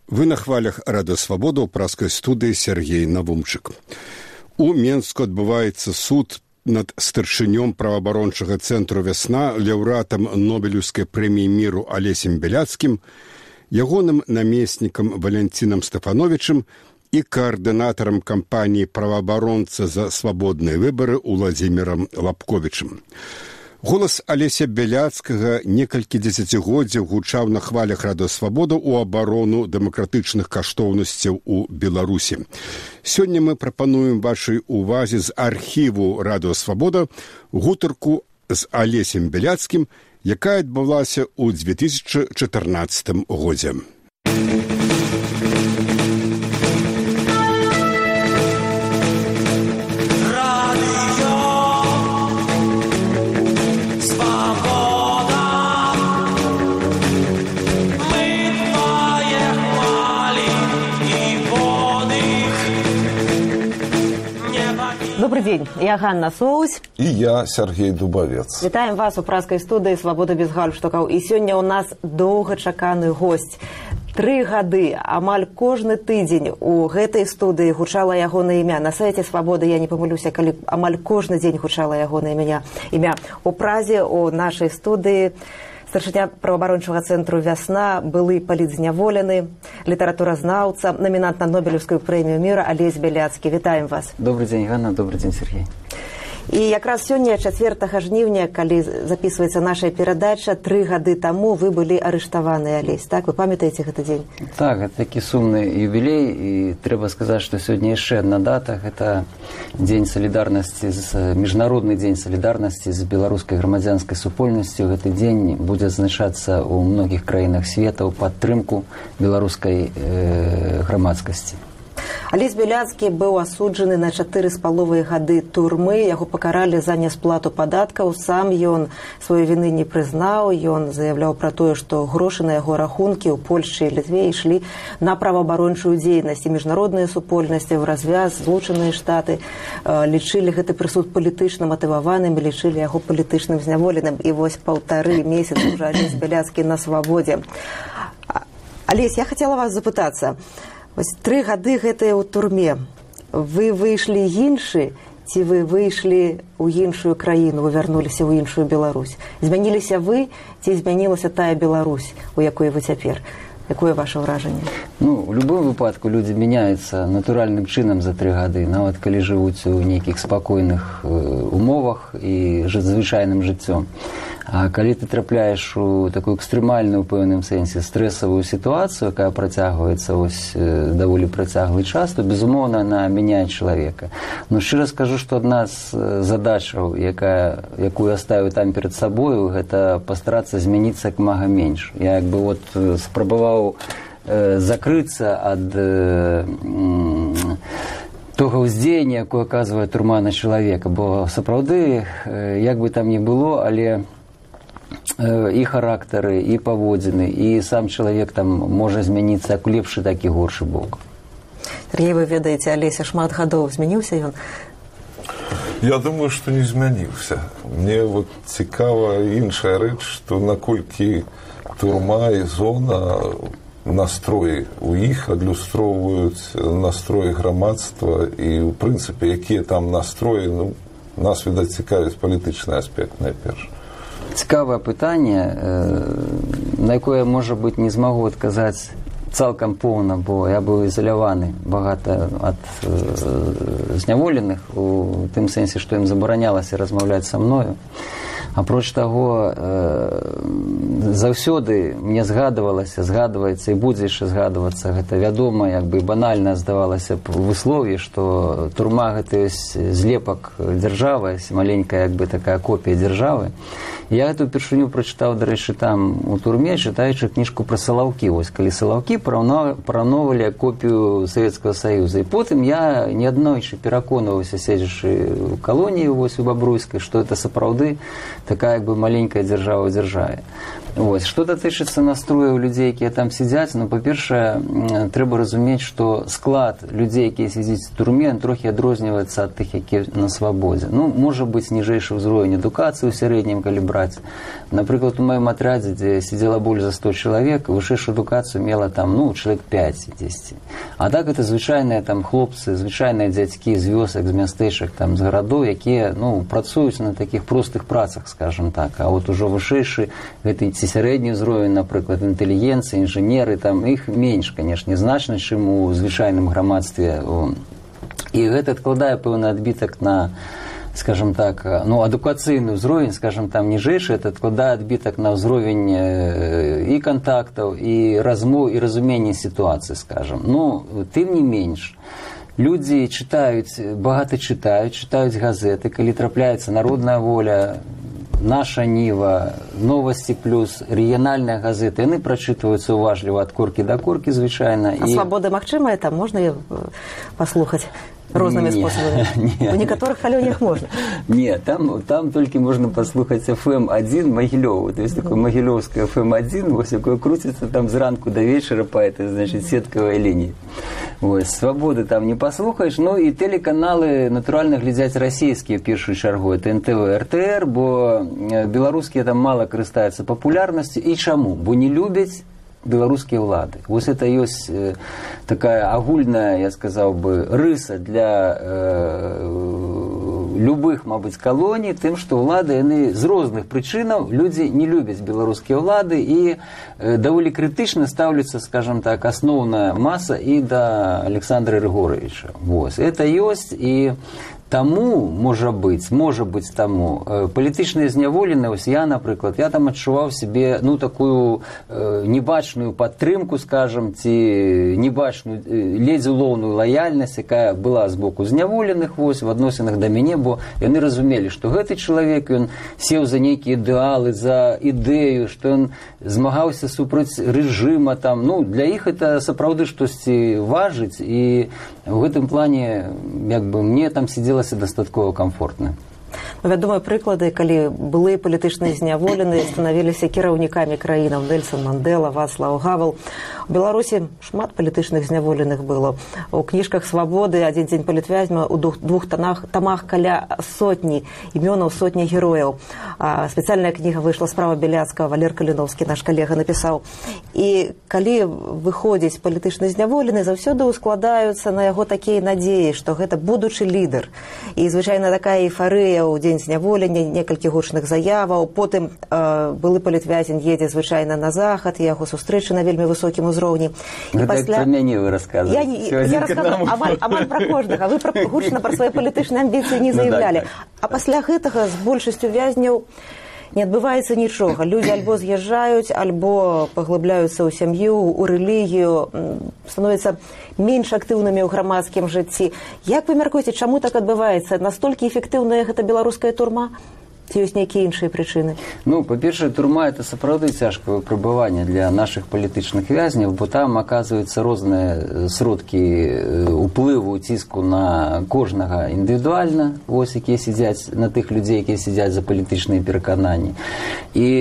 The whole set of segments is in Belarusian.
Вы на хвалях Радыё Свабода ў праскай студыі Сергей Навумчык. У Менску адбываецца суд над старшынём праваабарончага цэнтру «Вясна», лаўрэатам Нобелеўскай прэміі міру Алесем Бяляцкім, ягоным намеснікам Валянцінам Стафановічым і каардынатарам кампаніі «Праваабаронца за свабодныя выбары» Уладзімірам Лапковічым. Голас Алеся Бяляцкага некалькі дзесяцігоддзяў гучаў на хвалях Радыё Свабода ў абарону дэмакратычных каштоўнасцяў у Беларусі. Сёння мы прапануем вашай увазе з архіву Радыё Свабода гутарку з Алесем Бяляцкім, якая адбылася ў 2014 годзе. Добрый день, я Ганна Соусь. И я Сергей Дубовец. Вітаем вас у праскай студыі «Свабода без гальштукаў». І сёння у нас доўгачаканы госць. 3 гады, амаль кожны тыдзень у гэтай студыі гучала ягонае імя. На сайце «Свабода», я не памылюся, калі амаль кожны дзень гучала ягонае імя. У празе у нашай студыі старшыня праваабарончага цэнтру «Вясна», былы палітзняволены, літаратуразнаўца, намінант на Нобелеўскую прэмію міра Алесь Бяляцкі. Вітаем вас. Добрый день, Ганна, добрый день, Сергей. І якраз сёння, 4 жніўня, калі записываецца наша перадача, 3 гады таму вы былі арыштаваны, Алесь, так? Вы памятаеце гэты дзень? Так, гэта такі сумны юбілей, і трэба сказаць, што сёння яшчэ адна дата, гэта дзень салідарнасці, міжнародны дзень салідарнасці з беларускай грамадзянскай супольнасцю. Гэты дзень будзе адзначацца ў многіх краінах света ў падтрымку беларускай грамадскасці. Алесь Бяляцкі быў асуджаны на 4,5 гады турмы. Яго пакаралі за нясплату падаткаў. Сам ён сваёй віны не прызнаў. Ён заявляў пра тое, што грошы на яго рахункі ў Польшчы і Літве ішлі на праваабарончую дзейнасць. І міжнародныя супольнасці ў развяз, Злучаныя Штаты лічылі гэты прысуд палітычна матываваным і лічылі яго палітычным зняволеным. І вось 1,5 месяца ўжо Алесь Бяляцкі на свабодзе. Алесь, я хацела вас запытацца. Вось 3 гады гэтыя ў турме. Вы выйшлі іншы, ці вы выйшлі ў іншую краіну, вы вярнуліся ў іншую Беларусь? Змяніліся вы, ці змянілася тая Беларусь, у якой вы цяпер? Якое ваше ўражанне? Ну, у любым выпадку людзі мяняюцца натуральным чынам за 3 гады, нават калі жывуць у нейкіх спакойных умовах і звычайным жыццём. А калі ты трапляеш у такую экстрэмальную, у пэўным сэнсе, стрэсавую сітуацыю, якая працягваецца даволі працяглы час, то, безумоўна, она мяняе чалавека. Но шчыра скажу, што адна з задачаў, якую я ставіў там перад сабою, гэта пастарацца змяніцца як мага менш. Я спрабаваў закрыцца ад того ўздзеяння, якое аказвае турма на чалавека. Бо сапраўды, як бы там ні было, але і характары, і паводзіны, і сам чалавек там можа змяніцца як у лепшы, так і горшы бок. Сергей, вы ведаеце, Алеся шмат гадоў, змяніўся ён? Я думаю, што не змяніўся. Мне цікава іншая рэч, што наколькі турма і зона, настроі у іх адлюстроўваюць настроі грамадства і, у прынцыпе, якія там настроі, нас, відаць, цікавіць палітычны аспект найперш. Цікавае пытанне, на якое, можа быць, не змагу адказаць цалкам поўна, бо я быў ізаляваны багата ад зняволеных, у тым сэнсе, што ім забаранялася размаўляць са мною. Апроч таго, заўсёды мне згадваецца і будзе яшчэ згадвацца, гэта вядома, як бы банальна здавалася б выслов'е, што турма гэта ёсць злепак дзяржавы, маленькая як бы такая копія дзяржавы. Я гэту першыню прачытаў, дарэчы, там у турме, чытаючы кніжку пра Салаўкі. Вось калі Салаўкі параўноўвалі копію Савецкага Саюза. І потым я неаднойчы пераконваўся, седзячы ў калоніі вось у Бабруйскай, што гэта сапраўды такая як бы маленькая дзяржава ў дзяржаве. Вось, што датычыцца настрояў людзей, якія там сядзяць, па-першае, трэба разумець, што склад людзей, якія сядзяць у турме, трохі адрозніваецца ад тых, якія на свабодзе. Можа быць ніжэйшы ўзровень адукацыі ў сярэднім, калі браць. Напрыклад, у маім атрядзе, дзе сидзела больш за 100 чалавек, вышэйшую адукацыю мела там там, ну, чалавек 5-10. А так это звычайныя там хлопцы, звычайныя дзядзькі з вёсак, з мястэчак, там, з гарадоў, якія, ну, працуюць на такіх простых працах, скажем так. А вот ужо вышэйшы, гэты ці сярэдні ўзровень, напрыклад, інтэлігенцыі, інжынеры, там, іх менш, канешне, значна, чым у звычайным грамадстве. І гэта адкладае пэўны адбітак на, скажем так, ну, адукацыйны ўзровень, скажем, там, ніжэйшы, это адкладае адбітак на ўзровень і кантактаў, і размоў, і разумення сітуацыі, скажем. Ну, тым не менш, людзі чытаюць, багата чытаюць газеты, калі трапляецца «Народная воля», «Наша Ніва», «Новости плюс», рэгіянальныя газеты, яны прачытваюцца уважліва ад коркі да коркі, звычайна. А свабода магчымая там? Можна паслухаць? Рознымі спосабамі. У некаторых калоніях можна. Не, там толькі можна паслухаць FM1 Магілёў. То есть такое магілёўскае FM1, вось якое круціцца там зранку да вечара па этой, значит, сеткавай лініі. Вось, свабоды там не паслухаеш. Ну і тэлеканалы, натуральна, глядзяць расійскія першую чаргу. Это НТВ, РТР, бо беларускія там мала карыстаюцца папулярнасцю. І чаму? Бо не любяць беларускія ўлады. Вось это ёсць такая агульная, я сказаў бы, рыса для любых, мабыць, калоній, тым, што ўлады, яны з розных прычынаў, людзі не любяць беларускія ўлады і даволі крытычна ставляцца, скажем так, асноўная маса і да Александра Григоровича. Вось. Это ёсць, і таму, можа быць таму, палітычныя зняволеныя, ось я, напрыклад, я там адчуваў себе, ну, такую небачную падтрымку, скажем, ці небачную, ледзь улоўную лаяльнасць, якая была з боку зняволеных, вось, в адносінах да мяне, бо яны разумелі, што гэты чалавек, ён сеў за нейкія ідэалы, за ідэю, што ён змагаўся супраць рэжыма, там, ну, для іх это сапраўды штосьці важыць, і в гэтым плане, як бы, мне там сидела дастаткова комфортна. Вядомыя прыклады, калі былыя палітычныя зняволеныя станавіліся кіраўнікамі краінаў: Нельсон Мандэла, Вацлаў Гавел. У Беларусі шмат палітычных зняволеных было. У кніжках «Свабоды», «Адзін дзень палітвязня», у двух тамах каля сотні імёнаў, сотні герояў. Спецыяльная кніга выйшла, «Справа Беляцкага», Валер Каліновскі, наш калега, напісаў. І калі выходзіць палітычны зняволены, заўсёды ускладаюцца на яго такія надзеі, што гэта будучы лідар. І, звычайна, такая эйфарыя ў дзень зняволення, некалькі гучных заяваў. Потым былы палітвязень едзе звычайна на захад, яго сустрэчы на вельмі высокім узроўні. Гэта як пра мяне вы расказваеце. Я расказваю амаль пра кожнага. Вы гучна пра свае палітычныя амбіцыі не заявлялі. А пасля гэтага з большасцю вязняў не адбываецца нічога. Людзі альбо з'язджаюць, альбо паглыбляюцца ў сям'ю, у рэлігію, становяцца менш актыўнымі ў грамадскім жыцці. Як вы мяркуеце, чаму так адбываецца? Настолькі эфектыўная гэта беларуская турма? Ці ёсць нейкія іншыя прычыны? Ну, па-першае, турма – это сапраўды цяжкае выпрабаванне для нашых палітычных вязняў, бо там аказваюцца розныя сродкі уплыву, ціску на кожнага індывідуальна, вось, якія сядзяць, на тых людзей, якія сядзяць за палітычныя перакананні. І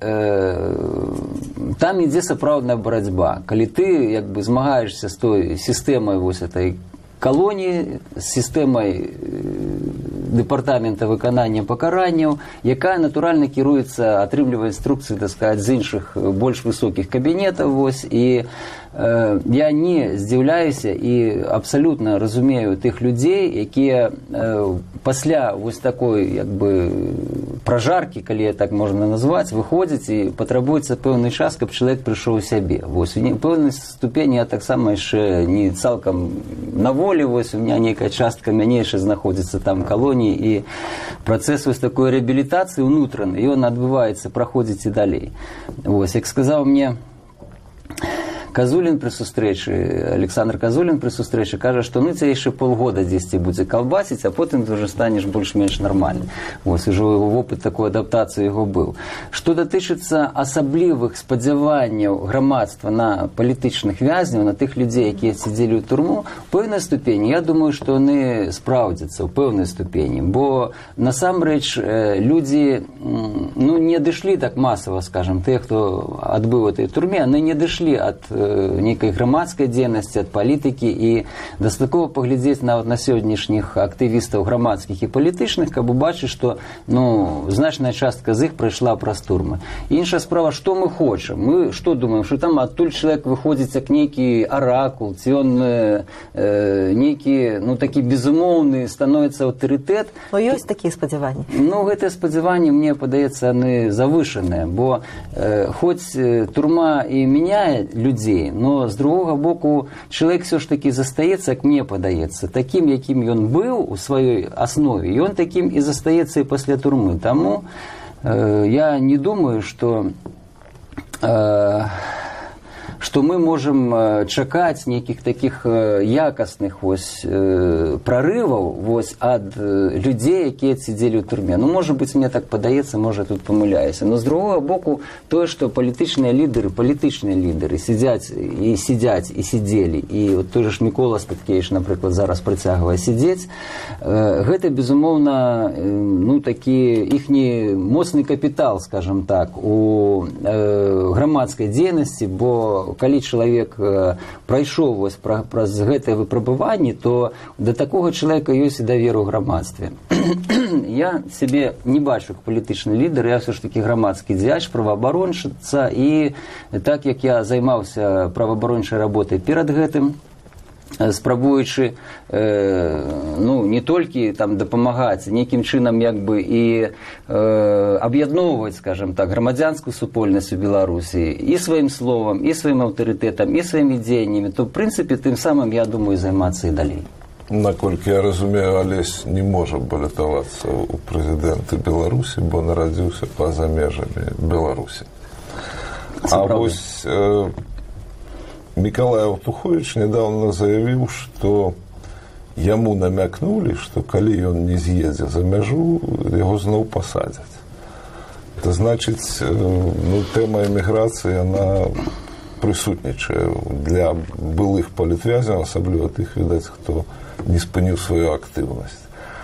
там ідзе сапраўдная барацьба. Калі ты, як бы, змагаешся з той сістэмай вось этой калоніі, з сістэмай дэпартамента выканання пакаранняў, якая, натуральна, кіруецца, атрымлівае інструкцыі, так сказаць, з іншых больш высокіх кабінетаў, вось, і я не здзіўляюся і абсалютна разумею тых людзей, якія пасля вось такой, як бы, пражаркі, калі так можна назваць, выходзяць і патрабуецца пэўны час, каб чалавек прыйшоў у сябе. Вось, у пэўнай ступені я таксама яшчэ не цалкам на волі, вось, у меня нейкая частка мяне яшчэ знаходзіцца там калоніі, і працэс вось такой рэабілітацыі ўнутраны, ён адбываецца, праходзіць і далей. Вось, як сказаў мне Казулін пры сустрэчы, Александр Казулін пры сустрэчы, кажа, што ну цябе яшчэ полгода дзесьці будзе калбасіць, а потым ты ўжо станеш больш-менш нармальны. Вось, ужо вопыт такой адаптацыі яго быў. Што датычыцца асаблівых спадзяванняў грамадства на палітычных вязняў, на тых людзей, якія сядзелі ў турму, у пэўнай ступені, я думаю, што яны спраўдзяцца ў пэўнай ступені, бо насамрэч людзі, ну, не дышлі так масава, скажам, тыя, хто адбыў у этой турме, яны не дышлі ад нейкай грамадскай дзейнасці, ад палітыкі, і дастаткова паглядзець нават на сённяшніх актывістаў грамадскіх і палітычных, каб убачыць, што значная частка з іх прайшла праз турмы. Іншая справа, што мы хочам? Мы што думаем, што там адтуль чалавек выходзіць як нейкі аракул, ці ён нейкі, такі безумоўны становіцца аўтарытэт. Но ёсць такія спадзяванні? Гэтыя спадзяванні, мне падаецца, яны завышаныя, бо хоць турма і мяняе людзей, но з другога боку чалавек все ж таки застаецца, як мне падаецца, такім, якім ён быў у сваёй аснове, ён такім і застаецца і пасля турмы. Таму я не думаю, што мы можам чакаць нейкіх такіх якасных прарываў ад людзей, якія сидзелі ў турме. Можа быць, мне так падаецца, можа, тут памыляюся. Но з другога боку, тое, што палітычныя лідары сидзяць і сидзелі, і той же ж Мікола Статкевіч, напрыклад, зараз працягвае сидзець, гэта, безумоўна, такі іхні моцны капітал, скажам так, у грамадскай дзейнасці, бо калі чалавек прайшоў праз гэтае выпрабаванне, то да такога чалавека ёсць і давер у грамадстве. Я сябе не бачу як палітычны лідар, я все ж таки грамадскі дзеяч, праваабароншыца, і так як я займаўся праваабарончай работай перад гэтым, спрабуючы не толькі дапамагаць нейкім чынам і аб'ядноўваць, скажем так, грамадзянскую супольнасць у Беларусі і сваім словам, і сваім аўтарытэтам, і сваімі дзеяннямі, то, в прынцыпе, тым самым, я думаю, займацца і далей. Наколькі я разумею, Алесь не можа балятавацца ў прэзідэнты Беларусі, бо нарадзіўся па-за межамі Беларусі. А вось Миколай Алтухович недавно заявил, что ему намякнули, что коли он не съедет за межу, его снова посадят. Это значит, тема эмиграции, она присутнічає для былых політв'язнів, особливо тих, видать, хто не спинив свою активність.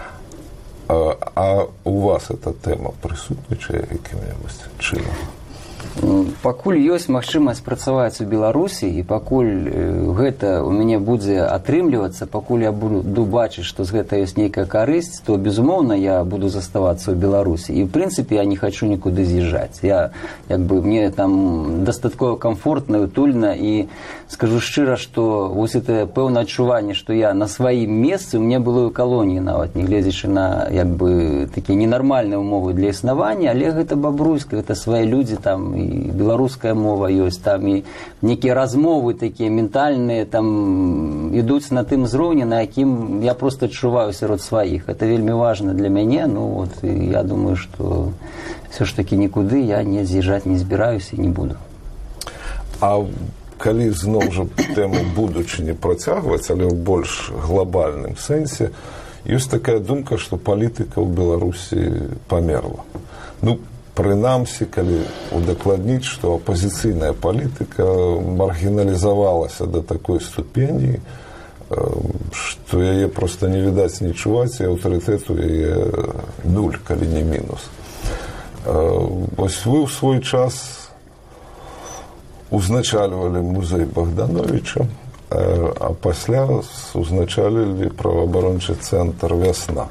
А у вас эта тема присутнічає яким-небудь чином? Пакуль ёсць магчымасць працаваць у Беларусі, і пакуль гэта у мяне будзе атрымлівацца, пакуль я буду бачыць, што з гэта ёсць нейкая карысць, то, безумоўна, я буду заставацца ў Беларусі. І, в прынцыпе, я не хачу нікуды з'язджаць. Мне там дастаткова комфортна, утульна, і скажу шчыра, што вось гэта пэўнае адчуванне, што я на сваім месцы, у мяне было ў калоніі нават, нягледзячы на такія ненармальныя ўмовы для існавання, але гэта бабруйска, гэта свае людзі там, і беларуская мова ёсць, там і нейкія размовы такія ментальныя там ідуць на тым узроўні, на якім я проста адчуваю сярод сваіх. Это вельмі важна для мяне, я думаю, што все ж таки нікуды я не з'язджаць не збіраюся і не буду. А калі зноў жа тэму будучыні працягваць, але ў больш глобальным сэнсе, ёсць такая думка, што палітыка ў Беларусі памерла. Прынамсі, калі удакладніць, што апазіцыйная палітыка маргіналізавалася да такой ступені, што яе проста не відаць, не чуваць, і аўтарытэту яе нуль, калі не мінус. Вось вы ў свой час узначальвалі музей Богдановича, а пасля узначалілі праваабарончы цэнтр «Вясна».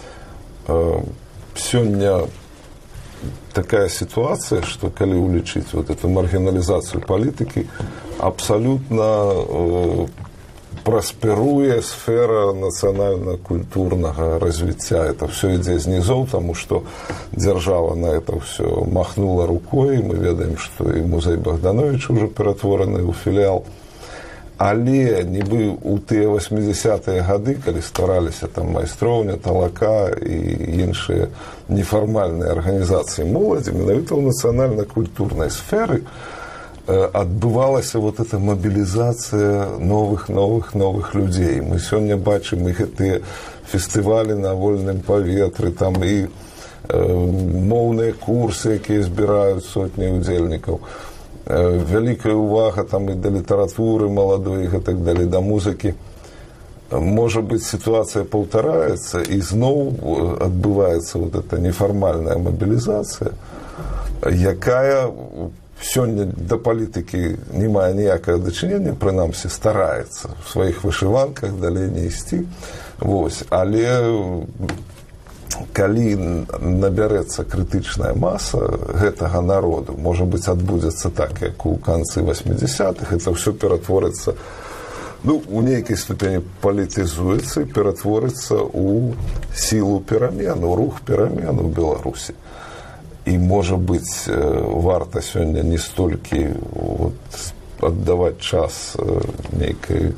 Сёння такая ситуация, что, коли уличить эту маргинализацию политики, абсолютно просперуе сфера национально-культурного развития. Это все идет снизу, потому что держава на это все махнула рукой. Мы ведаем, что и музей Богдановича уже перетворены у филиал. Але нібы у тыя 80-е гады, калі ствараліся там майстроўня, талака і іншыя нефармальныя арганізацыі моладзі, менавіта ў нацыянальна-культурнай сферы адбывалася вот эта мабілізацыя новых людзей. Мы сёння бачым і гэтыя фестывалі на вольным паветры, там і моўныя курсы, якія збіраюць сотні удзельнікаў. Вялікая увага там і да літаратуры маладой, і так далей, да музыкі. Можа быць, сітуацыя паўтараецца, і зноў адбываецца вот эта нефармальная мабілізацыя, якая сёння да палітыкі не мае ніякага дачынення, прынамсі стараецца в сваіх вышыванках далей не ісці. Вось. Але калі набярэцца крытычная маса гэтага народу, можа быць, адбудзецца так, як у канцы 80-х, это ўсё ператворыцца, у нейкай ступені палітызуецца і ператворыцца ў сілу перамен, у рух перамен у Беларусі. І, можа быць, варта сёння не столькі аддаваць час нейкай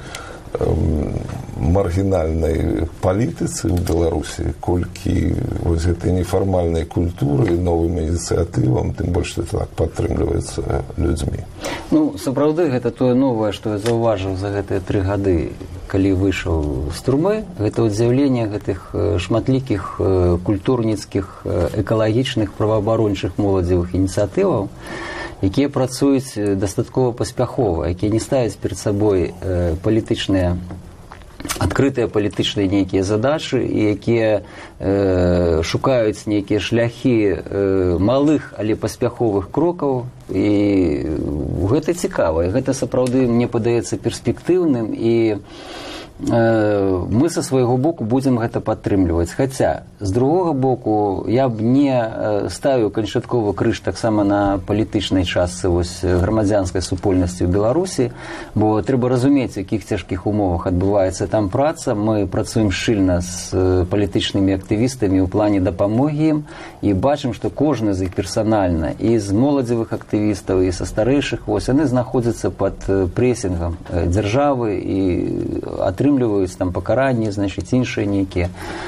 маргінальнай палітыцы ў Беларусі, колькі вось гэтай нефармальнай культуры, новым ініцыятывам, тым больш это так падтрымліваецца людзьмі. Сапраўды, гэта тое новае, што я заўважыў за гэтыя 3 гады, калі выйшаў з турмы, гэта з'яўленне гэтых шматлікіх культурніцкіх, экалагічных, праваабарончых моладзевых ініцыятываў, якія працуюць дастаткова паспяхова, якія не ставяць перад сабой палітычныя, адкрытыя палітычныя нейкія задачы, і якія шукаюць нейкія шляхі малых, але паспяховых крокаў. І гэта цікава, і гэта сапраўды, мне падаецца, перспектыўным, і мы са свайго боку будзем гэта падтрымліваць. Хаця, з другога боку, я б не ставіў канчатковы крыж таксама на палітычнай частцы грамадзянскай супольнасці ў Беларусі, бо трэба разумець, у якіх цяжкіх умовах адбываецца там праца. Мы працуем шчыльна з палітычнымі актывістамі ў плане дапамогі ім, і бачым, што кожны з іх персанальна, і з моладзевых актывістаў, і са старэйшых, яны знаходзяцца пад прэсінгам дзяржавы і атрымліваюць там пакаранні, значыць, іншыя нейкія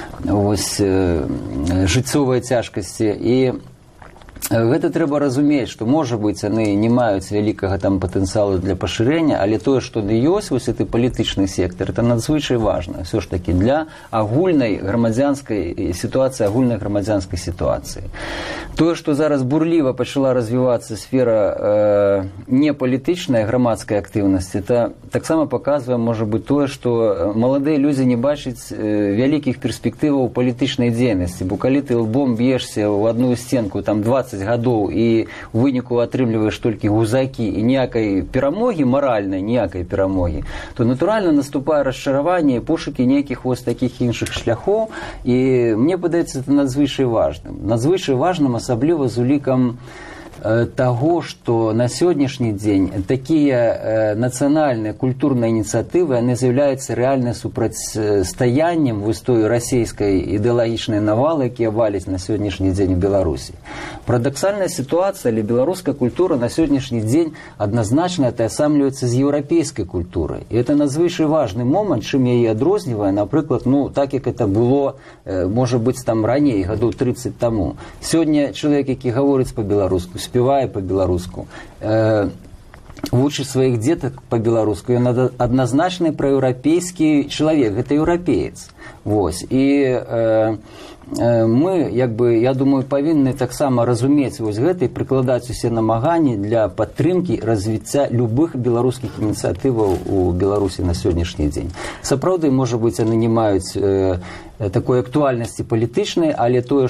жыццёвыя цяжкасці. І гэта трэба разумець, што, можа быць, яны не маюць вялікага там патэнцыялу для пашырэння, але тое, што ёсць вось гэты палітычны сектар, это надзвычай важна ўсё ж такі для агульнай грамадзянскай сітуацыі, агульнай грамадзянскай сітуацыі. Тое, што зараз бурліва пачала развівацца сфера непалітычнай грамадскай актыўнасці, это таксама паказвае, можа быць, тое, што маладыя людзі не бачаць вялікіх перспектываў палітычнай дзейнасці, бо калі ты лбом б'ешся ў адну сценку там 20 гадоў і ў выніку атрымліваеш толькі гузакі і ніякай перамогі, маральнай ніякай перамогі, то натуральна наступае расчараванне і пошукі нейкіх вось такіх іншых шляхоў. І мне падаецца, это надзвычай важным. Надзвычай важным, асабліва з улікам таго, што на сённяшні дзень такія нацыянальныя культурныя ініцыятывы, яны з'яўляюцца рэальна супрацьстаяннем вось той расійскай ідэалагічнай навалы, якія валяць на сённяшні дзень у Беларусі. Парадаксальная сітуацыя, але беларуская культура на сённяшні дзень адназначна атаясамліваецца з еўрапейскай культурай. І это надзвычай важны момант, чым яе адрознівае, напрыклад, так як это было, можа быць, там раней, гадоў 30 таму. Сёння чалавек, які гаворыць па-беларуску, спевая по-беларуску, вучыць сваіх дзетак по-беларуску, ён адназначны праеўрапейскі чалавек, гэта еўрапеец. І мы, я думаю, павінны таксама разумець гэта і прыкладаць усе намаганні для падтрымкі развіцця любых беларускіх ініцыятываў у Беларусі на сённяшні дзень. Сапраўды, можа быць, яны не маюць такой актуальнасці палітычнай, але тое,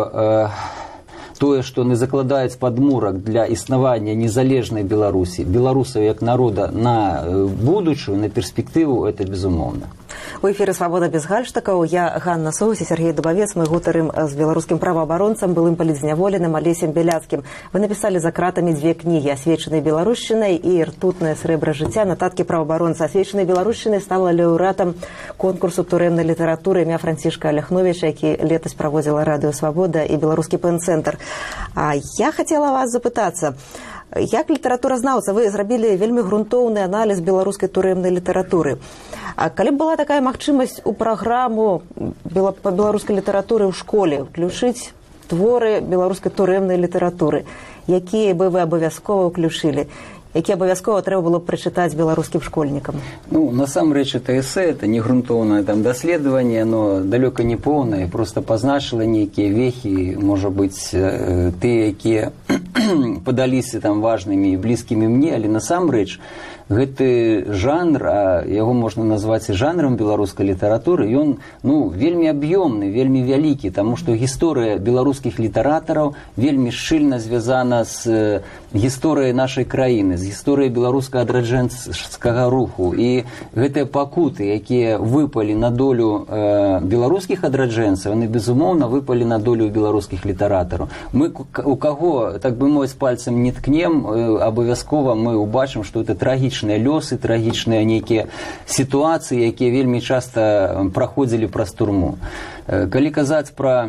што не закладаюць падмурак для існавання незалежнай Беларусі, беларусаў як народа на будучую, на перспектыву, это безумоўна. У эфіры «Свабода без гальштакаў». Я Ганна Соус і Сергей Дубавец. Мы гутарым з беларускім праваабаронцам, былым палітзняволеным Алесем Бяляцкім. Вы напісалі за кратамі 2 кнігі «Асвечанай беларушчынай» і «Ртутнае срэбра жыцця». Нататкі праваабаронца «Асвечанай беларушчынай» стала лаўрэатам конкурсу турэмнай літаратуры імя Францішка Аляхновіча, які летась праводзіла радыё «Свабода» і беларускі пэн-цэнтр. Я хацела вас запытацца, як літаратуразнаўца вы зрабілі вельмі грунтоўны аналіз беларускай турэмнай літаратуры. А калі б была такая магчымасць у праграму па беларускай літаратуры ў школе ўключыць творы беларускай турэмнай літаратуры, якія бы вы абавязкова ўключылі, які абавязкова трэба было прачытаць беларускім школьнікам? Насамрэч, это эсэ, это не грунтоўнае даследаванне, оно далёка не поўнае, проста пазначыла нейкія вехі, можа быць, тыя, якія падаліся там важнымі і блізкімі мне, але насамрэч гэты жанр, яго можна назваць і жанрам беларускай літаратуры, ён вельмі аб'ёмны, вельмі вялікі, таму што гісторыя беларускіх літаратараў вельмі шчыльна звязана з гісторыяй нашай краіны, з гісторыяй беларускага адраджэнскага руху. І гэтыя пакуты, якія выпалі на долю беларускіх адраджэнцаў, яны, безумоўна, выпалі на долю беларускіх літаратараў. Мы у каго, так бы мовіць, пальцам не ткнем, абавязкова мы ўбачым, што это трагічныя лёсы, трагічныя нейкія сітуацыі, якія вельмі часта праходзілі праз турму. Калі казаць пра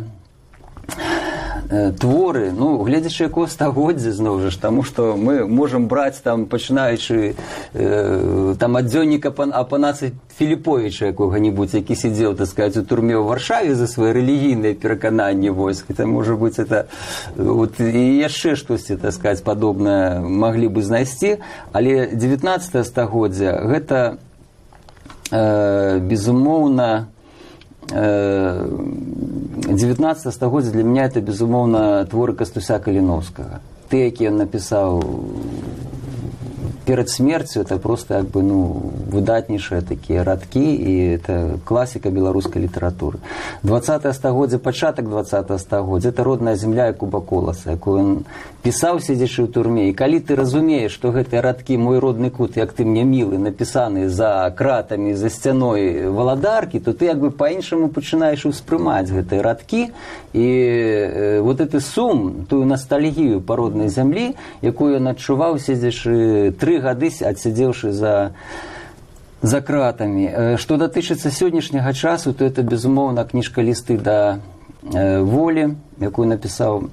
творы, ну, гледзячы якого стагоддзя, зноў жа, таму што мы можам браць, там, пачынаючы там, ад дзённіка Апанаса Філіповіча якога-небудзь, які сидзеў, так сказать, у турме ў Варшаве за свае рэлігійныя перакананні, вось, это, можа быць, это вот, і яшчэ штосьці, так сказать, падобнае маглі бы знайсці, але 19 стагоддзя гэта, безумоўна, 19 стагоддзя для меня это, безумоўна, творы Кастуся Каліноўскага. Ты, які ён напісаў перад смерцю, это просто, як бы, ну, выдатнейшыя такія радкі, і это класіка беларускай літаратуры. 20 стагоддзя, пачатак 20 стагоддзя, это родная земля Якуба Коласа, якую ён пісаў, сидзячы ў турме. І калі ты разумееш, што гэтыя радкі «Мой родны кут, як ты мне мілы» напісаны за кратамі, за сцяной Валадаркі, то ты, як бы, па-іншаму пачынаеш успрымаць гэтыя радкі, і вот гэты сум, тую ностальгію па роднай зямлі, якую ён адчуваў, сидзячы 3 гады, адсядзеўшы за кратамі. Што датычыцца сённяшняга часу, то это, безумоўна, кніжка «Лісты да волі», якую напісаў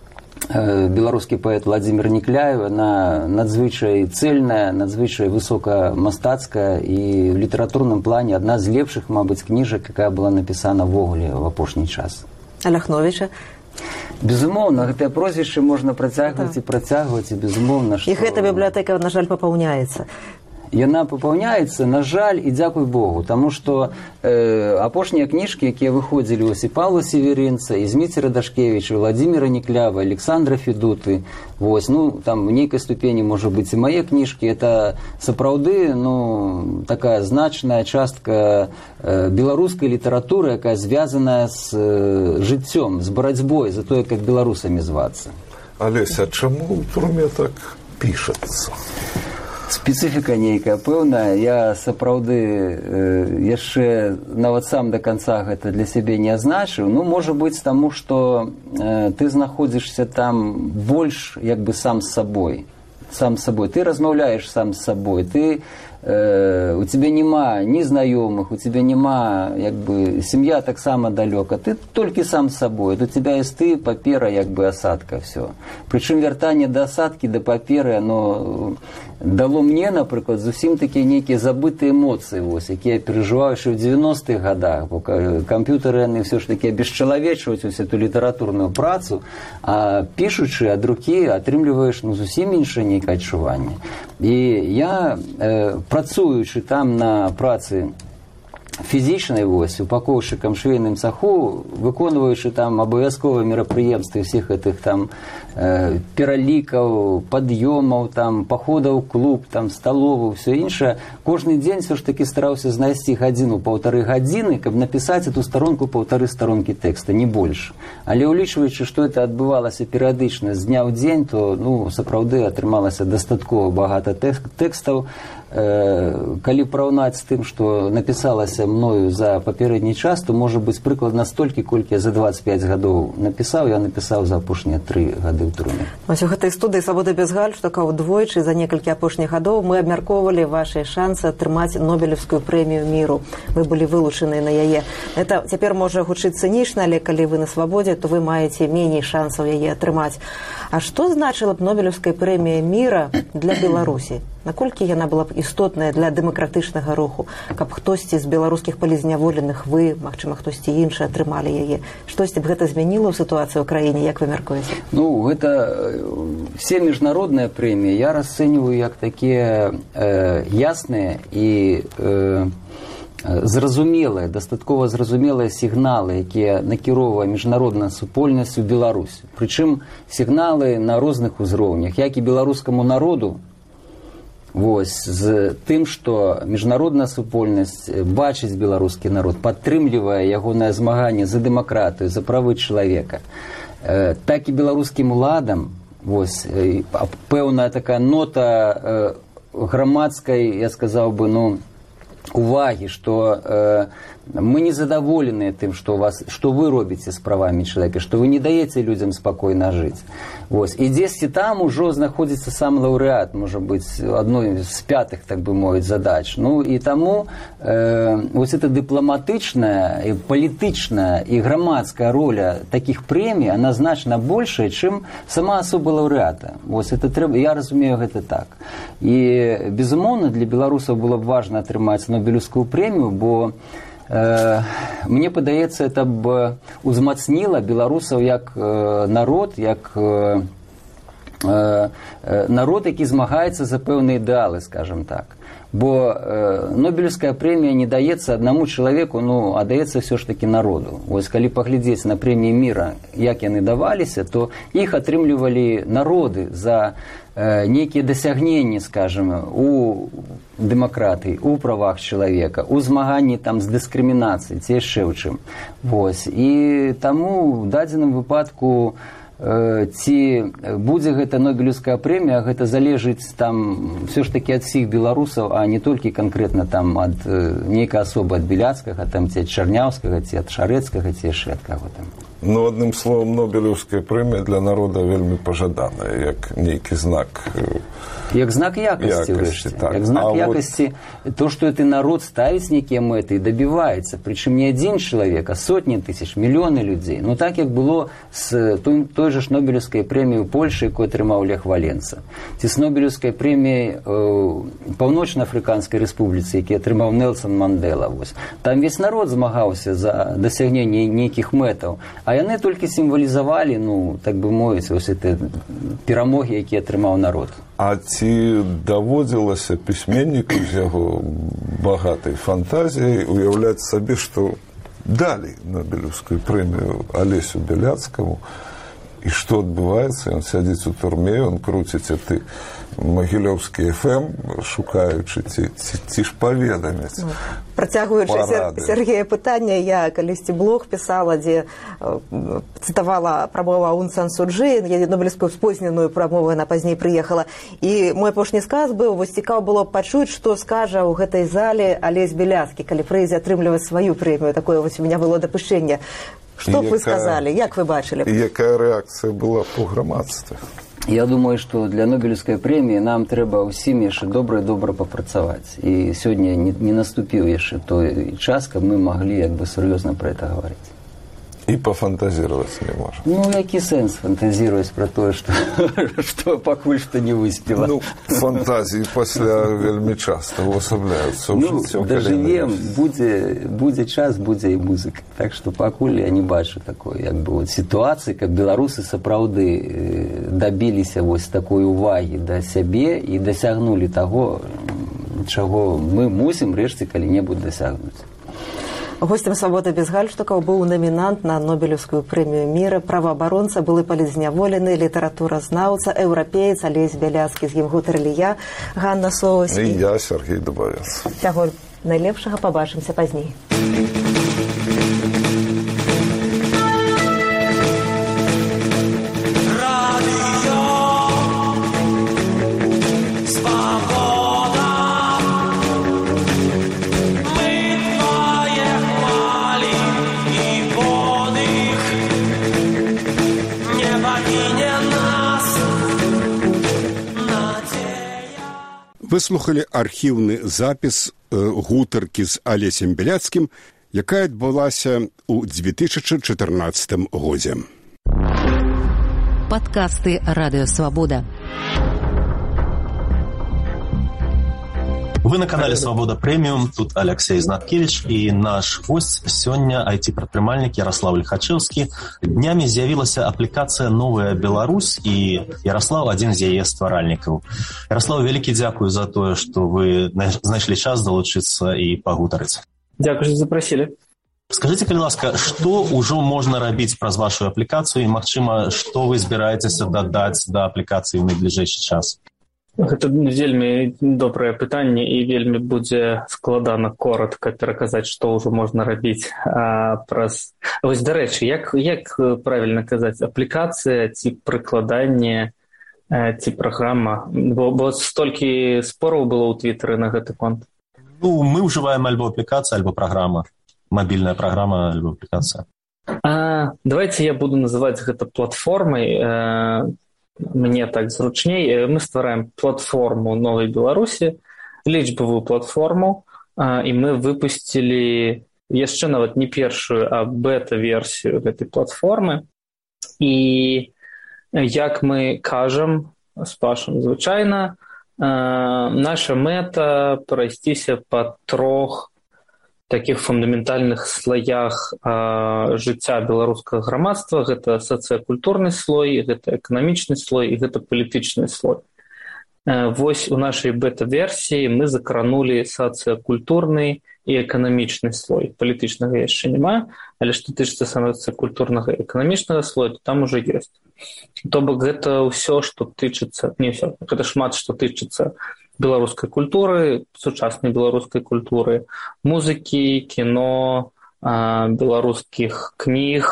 беларускі паэт Владзімір Нікляеў. Она надзвычай цельная, надзвычай высокамастацкая і ў літаратурным плане адна з лепшых, мабыць, кніжак, якая была напісана ввогуле ў апошні час. Ляхновіча? Безумоўна, гэтае прозвішча можна працягваць і працягваць, і безумоўна, што... І гэта бібліятэка, на жаль, папаўняецца. Яна папаўняецца, на жаль, і дзякуй Богу, таму што апошнія кніжкі, якія выходзілі ось і Павла Северинца, і Зміцера Дашкевіча, Владзіміра Нікляева, Александра Федуты, вось, ну, там, в нейкай ступені, можа быць, і мае кніжкі, это сапраўды, ну, такая значная частка беларускай літаратуры, якая звязаная з жыццём, з барацьбой за тое, як беларусамі звацца. Алеся, чаму ў турме так пішацца? Спецыфіка нейкая пэўная. Я сапраўды яшчэ нават сам да канца гэта для сябе не азначыў. Ну, можа быць, таму што ты знаходзішся там больш як бы сам з сабой. Сам з сабой. Ты размаўляеш сам з сабой. Ты у тебя няма ні знаёмых, у тебя няма, як бы, сям'я таксама далёка, ты толькі сам з сабой. У тебя ёсць ты, папера, як бы, асадка, всё. Прычым вяртанне да асадкі, да паперы, оно дало мне, напрыклад, зусім такія нейкія забытыя эмоцыі, вось, якія я перажываў яшчэ ў 90-х гадах, бо камп'ютары, яны ўсё ж такі абесчалавечваюць усю эту літаратурную працу, а пішучы ад рукі атрымліваеш, ну, зусім іншае нейкае адчуванне. І я, працуючы там на працы фізічнай, вось, упакоўшчыкам швейным цаху, выконваючы там абавязковыя мерапрыемствы ўсіх гэтых там пералікаў, пад'ёмаў, там, паходаў у клуб, там, сталову, ўсё іншае, кожны дзень все ж таки стараўся знайсці гадзіну-паўтары гадзіны, каб напісаць эту старонку, паўтары старонкі тэкста, не больш. Але ўлічваючы, што это адбывалася перыядычна з дня ў дзень, то, ну, сапраўды атрымалася дастаткова багата тэкстаў. Калі параўнаць з тым, што напісалася мною за папярэдні час, то можа быць прыкладна столькі, колькі я за 25 гадоў напісаў, я напісаў за апошнія 3 гады ў турме. Вось у гэтай студыі «Свабода без гальштука» удвойчы за некалькі апошніх гадоў мы абмяркоўвалі вашы шансы атрымаць Нобелевскую прэмію міру. Вы былі вылучаныя на яе. Это цяпер можа гучыць цынічна, але калі вы на свабодзе, то вы маеце меней шансаў яе атрымаць. А што значыла б Нобелевская прэмія міра для Беларусі? Наколькі яна была б істотная для дэмакратычнага руху, каб хтосьці з беларускіх палізняволеных, вы, магчыма, хтосьці іншы атрымалі яе? Штосьці б гэта змяніла ў сітуацыю ў краіне, як вы мяркуеце? Ну, гэта все міжнародныя прэміі я расцэньваю як такія ясныя і зразумелыя, дастаткова зразумелыя сігналы, якія накіроўвае міжнародная супольнасць у Беларусі. Прычым сігналы на розных узроўнях, як і беларускаму народу, вось, з тым, што міжнародная супольнасць бачыць беларускі народ, падтрымлівае ягонае змаганне за дэмакратыю, за правы чалавека, так і беларускім уладам Вось, пэўная такая нота грамадскай, я сказаў бы, увагі, што мы не задаволены тым, што вы робіце з правамі чалавека, што вы не даеце людзям спакойна жыць. Вось. І дзесьці там ужо знаходзіцца сам лаўрэат, можа быць, адной з пятых, так бы мовіць, задач. І таму вось эта дыпламатычная, палітычная і грамадская роля такіх прэмій, она значна большая, чым сама асоба лаўрэата. Вось это трэба, я разумею гэта так. І, безумоўна, для беларусаў было б важна атрымаць Нобелевскую прэмію, бо мне падаецца, это б узмацніла беларусаў як народ, як народ, які змагаецца за пэўныя ідэалы, скажем так. Бо Нобелевская прэмія не даецца аднаму чалавеку, а даецца ўсё ж такі народу. Вось калі паглядзець на прэміі міра, як яны даваліся, то іх атрымлівалі народы за нейкія дасягненні, скажем, у дэмакратыі, у правах чалавека, у змаганні там з дыскрымінацыяй, ці яшчэ ў чым. Вось. І таму ў дадзеным выпадку ці будзе гэта Нобелевская прэмія, гэта залежыць там все ж таки ад всіх беларусаў, а не толькі канкрэтна там ад нейкай асобы, ад Біляцкага, там ці ад Чарняўскага, ці ад Шарэцкага, ці яшчэ ад каго там. Адным словом, Нобелевская прэмія для народа вельмі пажаданая, як нейкі знак. Як знак якасці, так. Як знак якасці, то, што гэты народ ставіць нейкія мэты і дабіваецца. Прычым не адзін чалавек, а сотні тысяч, мільёны людзей. Так, як было з той же ж Нобелевскай прэміяй у Польшы, якую атрымаў Лех Валенса. Ці з Нобелевскай прэміяй Паўночна-Афрыканскай рэспубліцы, які атрымаў Нэлсон Мандэла. Там весь народ змагаўся за дасягненне нейкіх мэтаў. А яны толькі сімвалізавалі, так бы мовіць, вось гэты перамогі, які атрымаў народ. А ці даводзілася пісьменніку з яго багатай фантазіяй уяўляць сабе, што далі Нобелевскую прэмію Алесю Біляцкаму, і што адбываецца? Ён сядзіць у турме, ён круціць ты Магілёўскі FM, шукаючы, ці ж паведаміць. Працягваючы Сергея пытання, я калісьці блог пісала, дзе цытавала прамову Аун Сан Су Чжы, Нобелевскую спозненую прамову, яна пазней прыехала. І мой апошні сказ быў, вось цікава было пачуць, што скажа ў гэтай зале Алесь Біляцкі, калі прыйдзе атрымліваць сваю прэмію. Такое вось у меня было дапушчэнне. Што б вы сказалі? Як вы бачылі? І якая рэакцыя была па грамадстве? Я думаю, што для Нобелевскай прэміі нам трэба ўсім яшчэ добра працаваць. І сёння не наступіў яшчэ той час, каб мы маглі сур'ёзна пра гэта гаварыць. І пафантазіраваць не можа. Які сэнс фантазіраваць пра тое, што пакуль што не выспела? Фантазіі пасля вельмі часта ўвасабляюцца ў жыццё. Дажывем, будзе час, будзе і музыка. Так што пакуль я не бачу такой сітуацыі, каб беларусы сапраўды дабіліся вось такой увагі да сябе і дасягнулі таго, чаго мы мусім рэшце калі-небудзь дасягнуць. Гостем «Свабоды без гальштукаў» быў намінант на Нобелевскую прэмію міра, праваабаронца, былы палітзняволены, літаратуразнаўца, еўрапеец Алесь Біляцкі. З ім гутарылі я, Ганна Соўсь. І я, Сергей Дубавец. Усяго найлепшага, пабачымся пазней. Выслухалі архіўны запіс гутаркі з Алесем Біляцкім, якая адбылася ў 2014 годзе. Падкасты «Радыё Свабода». Вы на канале «Свобода Премиум». Тут Алексей Знаткевич и наш гость сёння IT-прадпрымальнік Ярослав Лихачевскі. Днямі з'явілася аплікацыя «Новая Беларусь» і Ярослав адзін з яе стваральнікаў. Ярослав, вялікі дзякую за тое, што вы знайшлі час далучыцца і пагутарыць. Дзякую, што запрасілі. Скажыце, калі ласка, што ўжо можна рабіць праз вашу аплікацыю і, магчыма, што вы збіраецеся дадаць да аплікацыі ў найбліжэйшы час? Гэта вельмі добрае пытанне і вельмі будзе складана коротка пераказаць, што ўжо можна рабіць праз... Вось, дарэчы, як правільна казаць, аплікацыя ці прыкладанне ці праграма, бо столькі спораў было ў Твиттары на гэты конт. Ну, мы ўжываем альбо аплікацыя, альбо праграма, мабільная праграма, альбо аплікацыя. Давайте я буду называць гэта платформай, мне так зручней. Мы ствараем платформу Новай Беларусі, лічбавую платформу, і мы выпусцілі яшчэ нават не першую, а бета-версію гэтай платформы. І як мы кажам з Пашам звычайна, наша мэта прайсціся па 3 таких фундаментальных слоях жыцця беларускага грамадства. Гэта сацыякультурны слой, гэта эканамічны слой і гэта палітычны слой. Вось у нашай бета-версіі мы закранулі сацыякультурны і эканамічны слой. Палітычнага яшчэ няма, але што тычыцца сацыякультурнага і эканамічнага слоя, то там ужо ёсць. То бок гэта ўсё, што тычыцца, не ўсё, гэта шмат што тычыцца беларускай культуры, сучаснай беларускай культуры, музыкі, кіно, беларускіх кніг,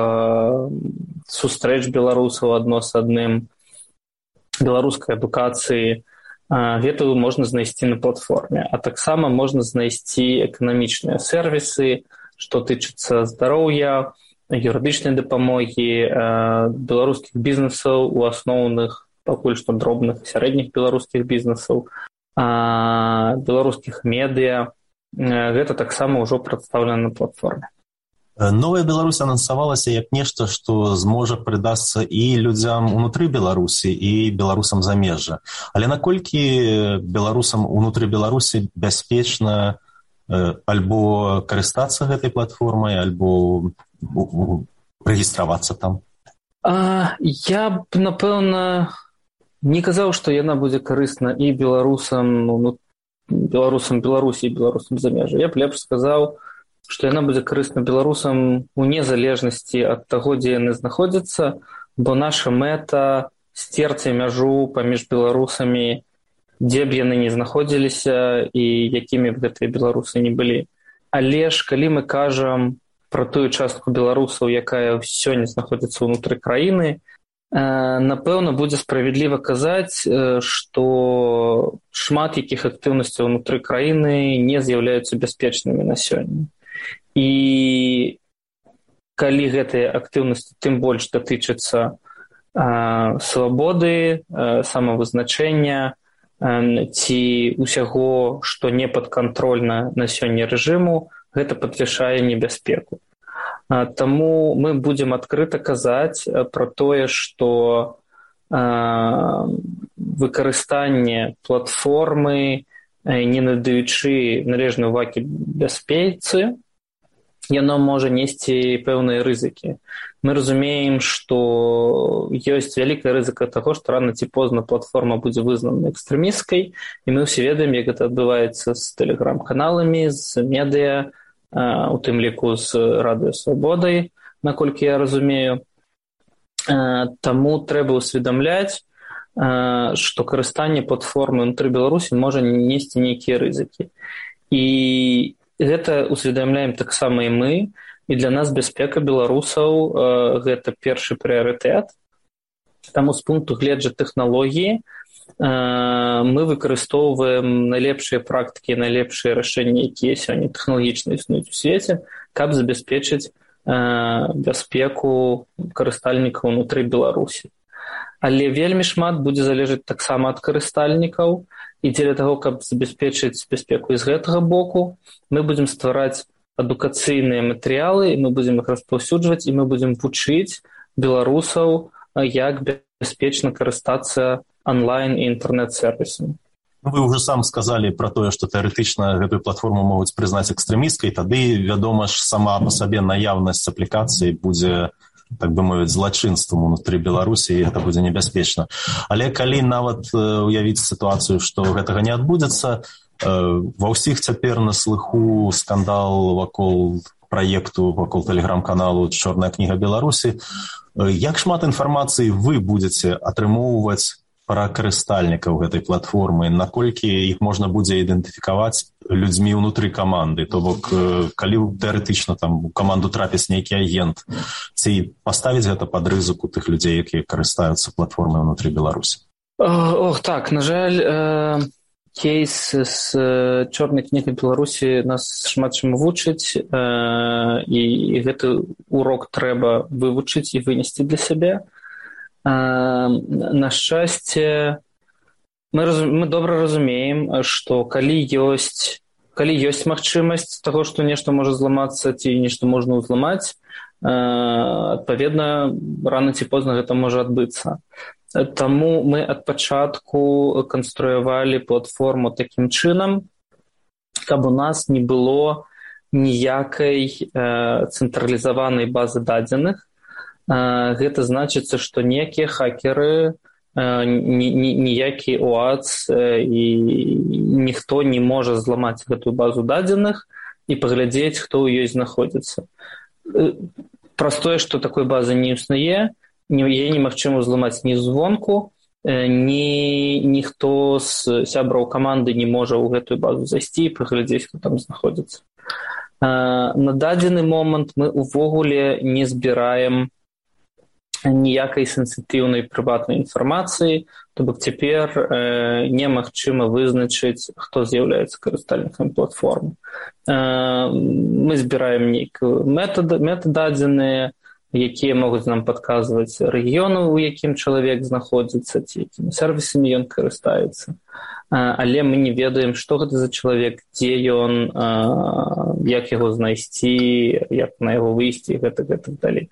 сустрэч беларусаў адно з адным, беларускай адукацыі. Гэта можна знайсці на платформе. А таксама можна знайсці эканамічныя сервісы, што тычыцца здароўя, юрыдычнай дапамогі, беларускіх бізнесаў, у асноўных, пакуль што дробных і сярэдніх беларускіх бізнесаў, беларускіх медыа. Гэта таксама ўжо прадстаўлена на платформе. Новая Беларусь анансавалася як нешта, што зможа прыдасца і людзям унутры Беларусі, і беларусам замежжа. Але наколькі беларусам унутры Беларусі бяспечна альбо карыстацца гэтай платформай, альбо рэгістравацца там? Я б, напэўна, не казаў, што яна будзе карысна і беларусам Беларусі і беларусам замежжа. Я б лепш сказаў, што яна будзе карысна беларусам у незалежнасці ад таго, дзе яны знаходзяцца, бо наша мэта сцерці мяжу паміж беларусамі, дзе б яны не знаходзіліся і якімі б гэтыя беларусы не былі. Але ж калі мы кажам пра тую частку беларусаў, якая сёння знаходзіцца ўнутры краіны, напэўна, будзе справядліва казаць, што шмат якіх актыўнасцяў ўнутры краіны не з'яўляюцца бяспечнымі на сёння. І калі гэтыя актыўнасці тым больш датычацца свабоды, самавызначэння ці ўсяго, што не падкантрольна на сёння рэжыму, гэта падвышае небяспеку. Таму мы будзем адкрыта казаць пра тое, што выкарыстанне платформы, не надаючы належнай увагі бяспецы, яно можа несці пэўныя рызыкі. Мы разумеем, што ёсць вялікая рызыка таго, што рана ці позна платформа будзе вызнана экстрэмісцкай, і мы ўсе ведаем, як гэта адбываецца з тэлеграм-каналамі, з медыа, у тым ліку з Радыё Свабодай, наколькі я разумею. Таму трэба ўсведамляць, што карыстанне платформы ўнутры Беларусі можа несці нейкія рызыкі. І гэта ўсведамляем таксама і мы, і для нас бяспека беларусаў гэта першы прыярытэт. Таму з пункту гледжання тэхналогіі мы выкарыстоўваем найлепшыя практыкі, найлепшыя рашэнні, якія сёння тэхналагічна існуюць у свеце, каб забяспечыць бяспеку карыстальнікаў унутры Беларусі. Але вельмі шмат будзе залежаць таксама ад карыстальнікаў, і дзеля таго, каб забяспечыць бяспеку з гэтага боку, мы будзем ствараць адукацыйныя матэрыялы, і мы будзем іх распаўсюджваць, і мы будзем вучыць беларусаў, як бяспечна карыстацца онлайн і інтэрнэт-сервісамі. Вы ўжо сам сказалі пра тое, што тэарэтычна гэтую платформу могуць прызнаць экстрэмісцкай, тады, вядома ж, сама па сабе наяўнасць аплікацыі будзе, так бы мовіць, злачынствам унутры Беларусі, і гэта будзе небяспечна. Але калі нават уявіць сітуацыю, што гэтага не адбудзецца, ва ўсіх цяпер на слыху скандал вакол праекту, вакол тэлеграм-каналу «Чорная кніга Беларусі». Як шмат інфармацыі вы будзеце атрымоўваць пра карыстальнікаў гэтай платформы, наколькі іх можна будзе ідэнтыфікаваць людзьмі ўнутры каманды, то бок калі тэарэтычна там у каманду трапіць нейкі агент, ці паставіць гэта пад рызыку тых людзей, якія карыстаюцца платформай ўнутры Беларусі? Так, на жаль, кейс з чорнай кнігай Беларусі нас шмат чым вучыць, і гэты урок трэба вывучыць і вынесці для сябе. На шчасце, мы добра разумеем, што калі ёсць магчымасць таго, што нешта можа зламацца ці нешта можна ўзламаць, адпаведна, рана ці позна гэта можа адбыцца. Таму мы ад пачатку канструявалі платформу такім чынам, каб у нас не было ніякай цэнтралізаванай базы дадзеных. Гэта значыцца, што некія хакеры, ніякі ОАЦ і ніхто не можа зламаць гэтую базу дадзеных і паглядзець, хто ў ёй знаходзіцца. Праз тое, што такой базы не існуе, яе немагчыма зламаць ні звонку, ніхто з сябраў каманды не можа ў гэтую базу зайсці і паглядзець, хто там знаходзіцца. На дадзены момант мы ўвогуле не збіраем ніякай сенсітыўнай прыватнай інфармацыі, то бок цяпер немагчыма вызначыць, хто з'яўляецца карыстальнікам платформы. Мы збіраем нейкія метададзеныя, якія могуць нам падказваць рэгіёны, у якім чалавек знаходзіцца, ці якімі сервісамі ён карыстаецца. Але мы не ведаем, што гэта за чалавек, дзе ён, як яго знайсці, як на яго выйсці і гэтак далей.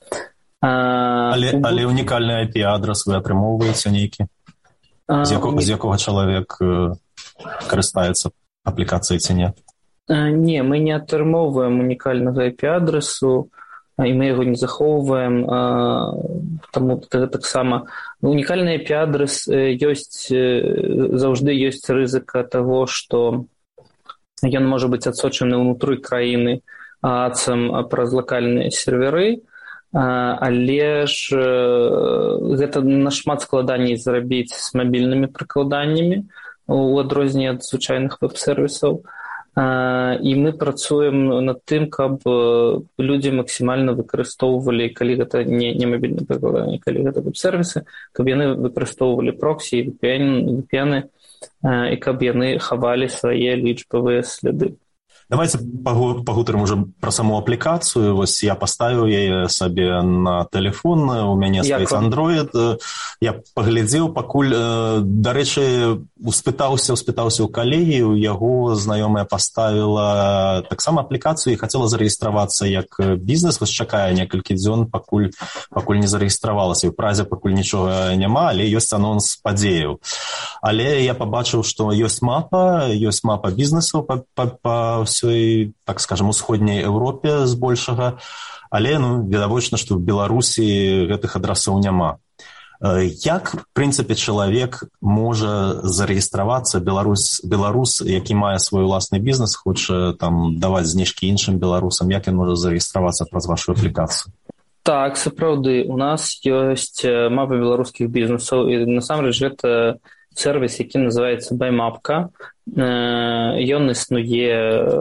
Але унікальны IP-адрас вы атрымоўваеце нейкі? З якога чалавек карыстаецца аплікацыяй ці не? Не, мы не атрымоўваем унікальнага IP-адрасу, і мы яго не захоўваем, таму таксама унікальны IP-адрас заўжды ёсць рызыка таго, што ён можа быць адсочаны ўнутры краіны ААЦам праз лакальныя серверы, але ж гэта нашмат складаней зрабіць з мабільнымі прыкладаннямі у адрозненне ад звычайных веб-сервісаў. І мы працуем над тым, каб людзі максімальна выкарыстоўвалі, калі гэта не мабільнае прыкладанне, калі гэта веб-сервісы, каб яны выкарыстоўвалі проксі і VPN, і каб яны хавалі свае лічбавыя сляды. Давайте пагутарым уже пра саму аплікацыю. Вось я паставіў яе сабе на тэлефон, у мяне стаіць Android. Я паглядзеў, пакуль, дарэчы, успытаўся ў калегі, у яго знаёмая паставіла таксама аплікацыю і хацела зарэгістравацца як бізнес. Вось чакае некалькі дзён, пакуль не зарэгістравалася. У празе пакуль нічога няма, але ёсць анонс падзеяў. Але я пабачыў, што ёсць мапа бізнесаў па ўсёй, так скажем, усходняй Еўропе збольшага, але відавочна, што в Беларусі гэтых адрасоў няма. Як, в прынцыпе, чалавек можа зарэгістравацца, беларус, які мае свой уласны бізнес, хоча там даваць зніжкі іншым беларусам, як ён можа зарэгістравацца праз вашу аплікацыю? Так, сапраўды, у нас ёсць мапа беларускіх бізнесаў, і насамрэч гэта сервіс, які называецца Баймапка. Ён існуе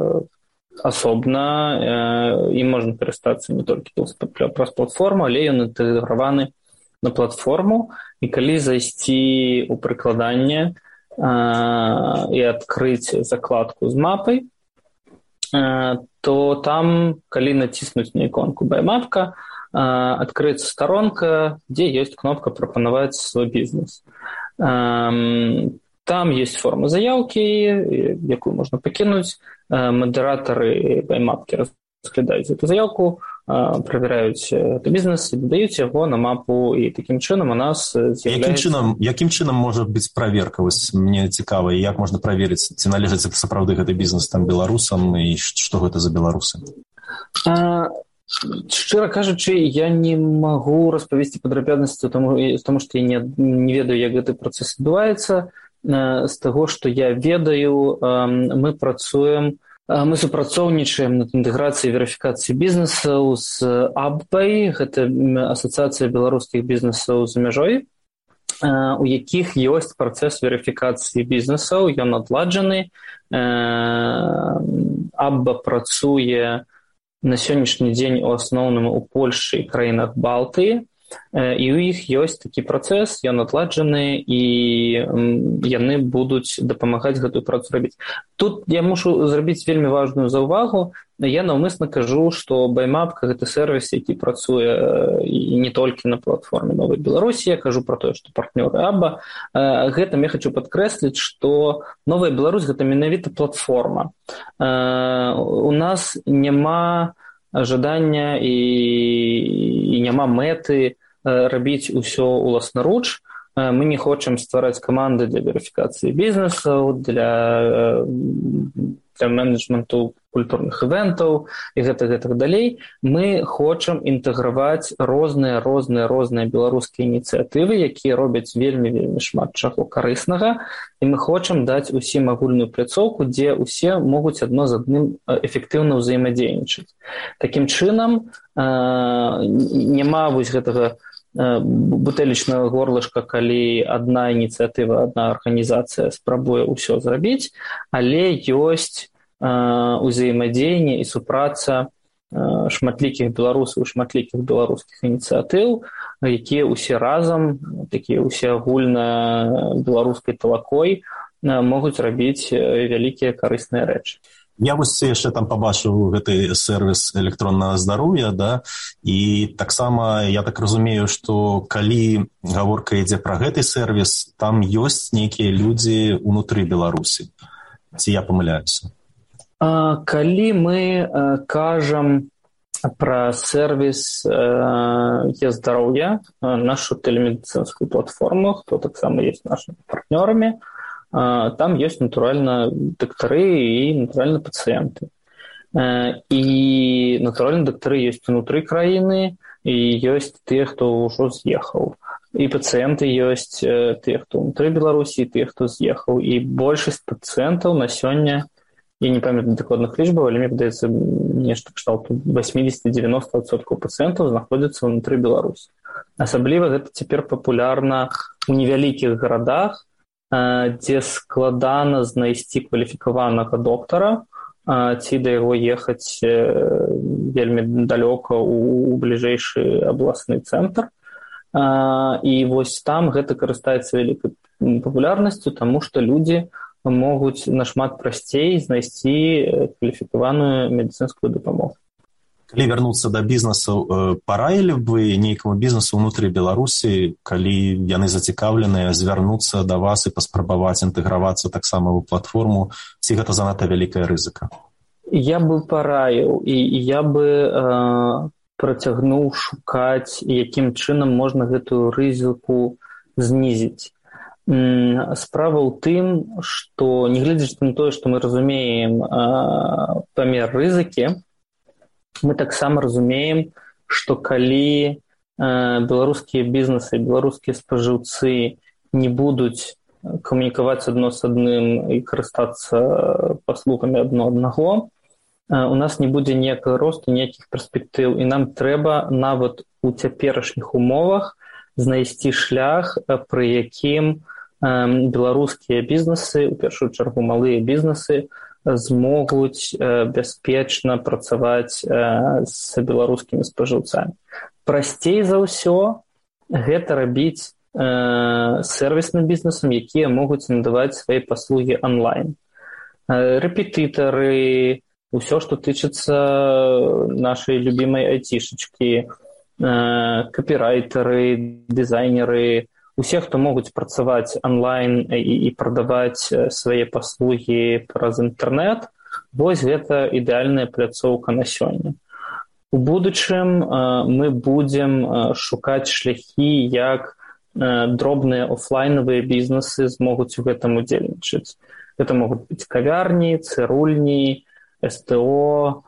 асобна, і можна карыстацца не толькі праз платформу, але ён інтэграваны на платформу, і калі зайсці ў прыкладанне і адкрыць закладку з мапай, то там, калі націснуць на іконку Баймапка, адкрыецца старонка, дзе ёсць кнопка «Прапанаваць свой бізнес». Там есть форма заявки, якую можно покинуть. Модераторы Баймапки разглядают эту заявку, проверяют этот бизнес и додают его на мапу. И таким чином у нас з'являецца... Яким чином може бути проверка? Ось мені цікаво, як можна перевірити, чи належить це сапраўды гэты бізнес там беларусам і што гэта за беларусы? Шчыра кажучы, я не магу распавесці падрабязнасці, тому што я не ведаю, як гэты працэс адбываецца. З таго, што я ведаю, мы супрацоўнічаем над інтэграцыяй і верыфікацыяй бізнесаў з АББАЙ, гэта Асацыяцыя беларускіх бізнесаў за мяжой, у якіх ёсць працэс верыфікацыі бізнесаў, ён адладжаны. АББА працуе на сённяшні дзень у асноўным у Польшчы і краінах Балтыі. і ў іх ёсць такі працэс, ён отладжаны, і яны будуць дапамагаць гэтую працу рабіць. Тут я мушу зрабіць вельмі важную заўвагу. Я наўмысна кажу, што Баймапка — гэта сервіс, які працуе і не толькі на платформе Новай Беларусі. Я кажу про тое, што партнёры Абба. Гэтым я хочу падкрэсліць, што Новая Беларусь — гэта менавіта платформа. У нас няма жадання і няма мэты рабіць усё уласнаруч. Мы не хочам ствараць каманды для верыфікацыі бізнесаў, для менеджменту культурных івентаў і гэтак далей. Мы хочам інтэграваць розныя беларускія ініцыятывы, якія робяць вельмі шмат чаго карыснага, і мы хочам даць усім агульную пляцоўку, дзе ўсе могуць адно з адным эфектыўна ўзаемадзейнічаць. Такім чынам няма вось гэтага бутэлечнага горлышка, калі адна ініцыятыва, адна арганізацыя спрабуе ўсё зрабіць, але ёсць узаемадзеянне і супраца шматлікіх беларусаў, шматлікіх беларускіх ініцыятыў, якія ўсе разам, такія ўсе агульна беларускай талакой, могуць рабіць вялікія карысныя рэчы. Я вось яшчэ там пабачыў гэты сервіс электроннага здароўя, да, і таксама я так разумею, што калі гаворка ідзе пра гэты сервіс, там ёсць нейкія людзі ўнутры Беларусі. Ці я памыляюся? Калі мы кажам пра сервіс е-здароўя, нашу тэлемедыцынскую платформу, хто таксама ёсць нашымі партнёрамі, там ёсць, натуральна, дактары і, натуральна, пацыенты. І, натуральна, дактары ёсць унутры краіны, і ёсць тыя, хто ўжо з'ехаў. І пацыенты ёсць тыя, хто ўнутры Беларусі, і тыя, хто з'ехаў. І большасць пацыентаў на сёння, я не памятаю дакладных лічбаў, але мне падаецца, нешта кшталту 80-90% пацыентаў знаходзяцца ўнутры Беларусі. Асабліва гэта цяпер папулярна ў невялікіх гарадах, дзе складана знайсці кваліфікаванага доктара, ці да яго ехаць вельмі далёка ў бліжэйшы абласны цэнтр. І вось там гэта карыстаецца вялікай папулярнасцю, таму што людзі могуць нашмат прасцей знайсці кваліфікаваную медыцынскую дапамогу. Калі вярнуцца да бізнесу, параілі б вы нейкаму бізнесу ўнутры Беларусі, калі яны зацікаўленыя звярнуцца да вас і паспрабаваць інтэгравацца таксама ў платформу, ці гэта занадта вялікая рызыка? Я бы параіў, і я бы працягнуў шукаць, якім чынам можна гэтую рызыку знізіць. Справа ў тым, што, нягледзячы на тое, што мы разумеем памер рызыкі, мы таксама разумеем, што калі беларускія бізнесы, беларускія спажыўцы не будуць камунікаваць адно з адным і карыстацца паслугамі адно аднаго, у нас не будзе ніякага росту, ніякіх перспектыў, і нам трэба нават у цяперашніх умовах знайсці шлях, пры якім беларускія бізнесы, у першую чаргу малыя бізнесы, змогуць бяспечна працаваць з беларускімі спажыўцамі. Прасцей за ўсё гэта рабіць сервісным бізнесам, якія могуць надаваць свае паслугі онлайн. Рэпетытары, усё, што тычыцца нашай любімай айцішачкі, капірайтары, дызайнеры, усе, хто могуць працаваць онлайн і прадаваць свае паслугі праз інтэрнэт, вось гэта ідэальная пляцоўка на сёння. У будучым мы будзем шукаць шляхі, як дробныя офлайнавыя бізнесы змогуць у гэтым удзельнічаць. Гэта могуць быць кавярні, цырульні, СТО,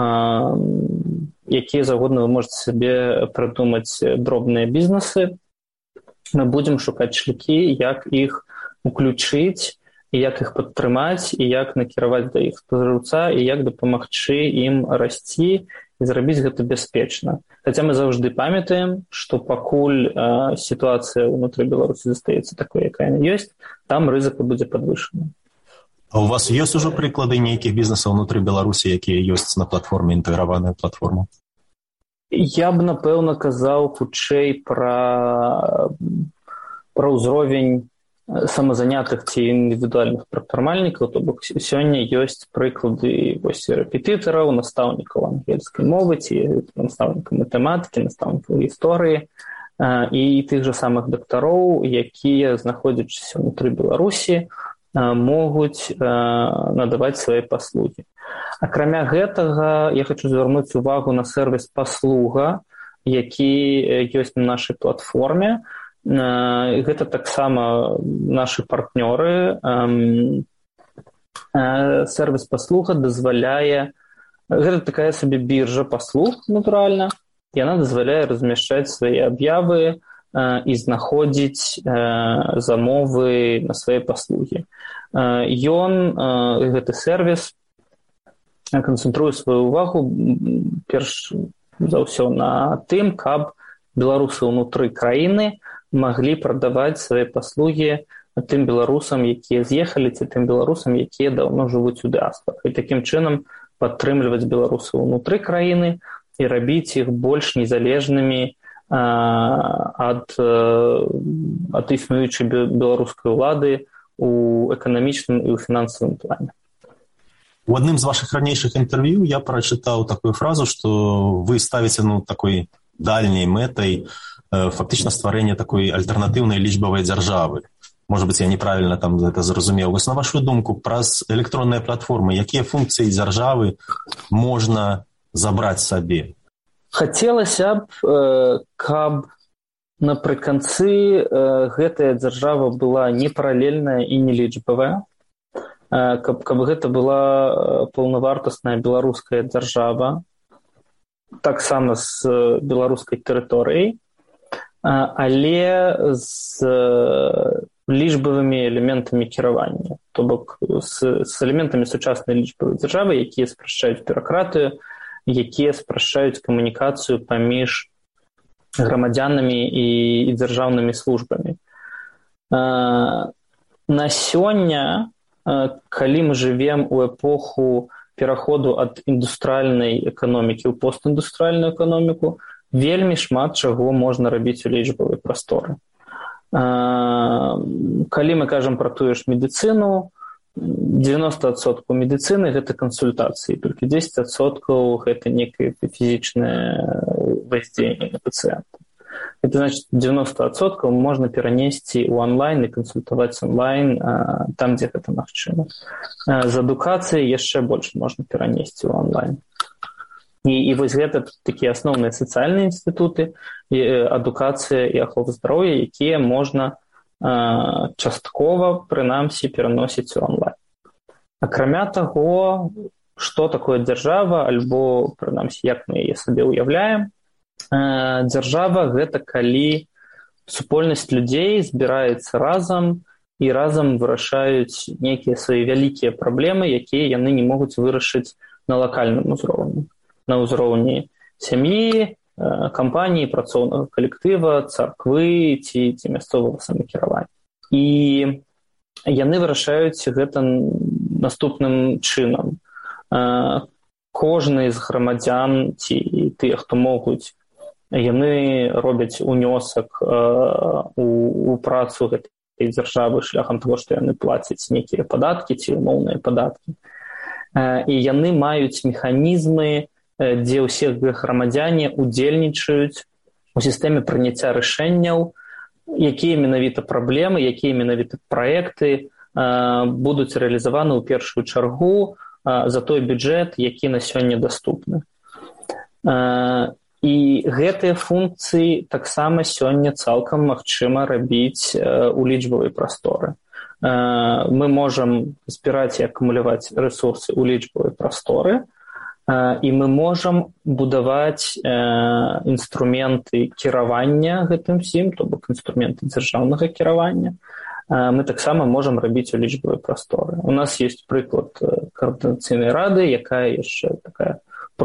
якія заўгодна вы можаце сабе прыдумаць дробныя бізнесы. Мы будзем шукаць шляхі, як іх уключыць, і як іх падтрымаць, і як накіраваць да іх спажыўца, і як дапамагчы ім расці і зрабіць гэта бяспечна. Хаця мы заўжды памятаем, што пакуль сітуацыя ўнутры Беларусі застаецца такой, якая яна ёсць, там рызыка будзе падвышана. А у вас ёсць ужо прыклады нейкіх бізнесаў ўнутры Беларусі, якія ёсць на платформе, інтэграваная платформа? Я б, напэўна, казаў хутчэй пра ўзровень самазанятых ці індывідуальных прадпрымальнікаў, то бок сёння ёсць прыклады рэпетытараў, настаўнікаў ангельскай мовы ці настаўнікаў матэматыкі, настаўнікаў гісторыі і тых жа самых дактароў, якія, знаходзячыся ўнутры Беларусі, могуць надаваць свае паслугі. Акрамя гэтага, я хочу звярнуць увагу на сервіс «Паслуга», які ёсць на нашай платформе. Гэта таксама нашы партнёры. Сервіс «Паслуга» дазваляе... Гэта такая сабе біржа паслуг, натуральна. Яна дазваляе размяшчаць свае аб'явы і знаходзіць замовы на свае паслугі. Гэты сервіс канцэнтруе сваю увагу перш за ўсё на тым, каб беларусы ўнутры краіны маглі прадаваць свае паслугі тым беларусам, якія з'ехалі, ці тым беларусам, якія даўно жывуць у дыаспарах. І такім чынам падтрымліваць беларусаў унутры краіны і рабіць іх больш незалежнымі ад існуючай беларускай улады у эканамічным і ў фінансавым плане. У одном из ваших ранейших интервью я прочитал такую фразу, что вы ставите такой дальней мэтай фактично стварэнне такой альтэрнатыўнай лічбавай дзяржавы. Может быть, я неправильно там это зразумеў. Вось на вашу думку, праз электронныя платформы, якія функцыі дзяржавы можна забраць сабе? Хацелася б, каб напрыканцы гэтая дзяржава была не паралельная і не лічбавая, каб гэта была паўнавартасная беларуская дзяржава, таксама з беларускай тэрыторыяй, але з лічбавымі элементамі кіравання, то бок з элементамі сучаснай лічбавай дзяржавы, якія спрашчаюць бюракратыю, якія спрашчаюць камунікацыю паміж грамадзянамі і дзяржаўнымі службамі. На сёння, калі мы жывем у эпоху пераходу ад індустрыяльнай эканомікі ў постіндустрыяльную эканоміку, вельмі шмат чаго можна рабіць у лічбавай прасторы. Калі мы кажам пра тую ж медыцыну, 90% медыцыны – гэта кансультацыі, толькі 10% – гэта некае фізічнае воздзеянне на пацыента. Это значит, 90% можна перанесці ў онлайн і кансультаваць онлайн там, дзе гэта магчыма. З адукацыяй яшчэ больш можна перанесці ў онлайн. І вось гэта такія асноўныя сацыяльныя інстытуты, адукацыя і ахова здароўя, якія можна часткова, прынамсі, пераносіць у онлайн. Акрамя таго, што такое дзяржава, альбо, прынамсі, як мы яе сабе ўяўляем, дзяржава – гэта калі супольнасць людзей збіраецца разам і разам вырашаюць нейкія свае вялікія праблемы, якія яны не могуць вырашыць на лакальным узроўні. На ўзроўні сям'і, кампаніі, працоўнага калектыва, царквы ці мясцовага самакіравання. І яны вырашаюць гэта наступным чынам. Кожны з грамадзян ці тыя, хто могуць, яны робяць унёсак у працу гэтай дзяржавы шляхам таго, што яны плацяць нейкія падаткі ці умоўныя падаткі. І яны маюць механізмы, дзе ўсе грамадзяне удзельнічаюць у сістэме прыняцця рашэнняў, якія менавіта праблемы, якія менавіта праекты будуць рэалізаваны ў першую чаргу за той бюджэт, які на сёння даступны. І гэтыя функцыі таксама сёння цалкам магчыма рабіць у лічбавай прасторы. Мы можам збіраць і акумуляваць рэсурсы ў лічбавай прасторы, і мы можам будаваць інструменты кіравання гэтым всім, то бок інструменты дзяржаўнага кіравання. Мы таксама можам рабіць у лічбавай прасторы. У нас ёсць прыклад каардынацыйнай рады, якая яшчэ такая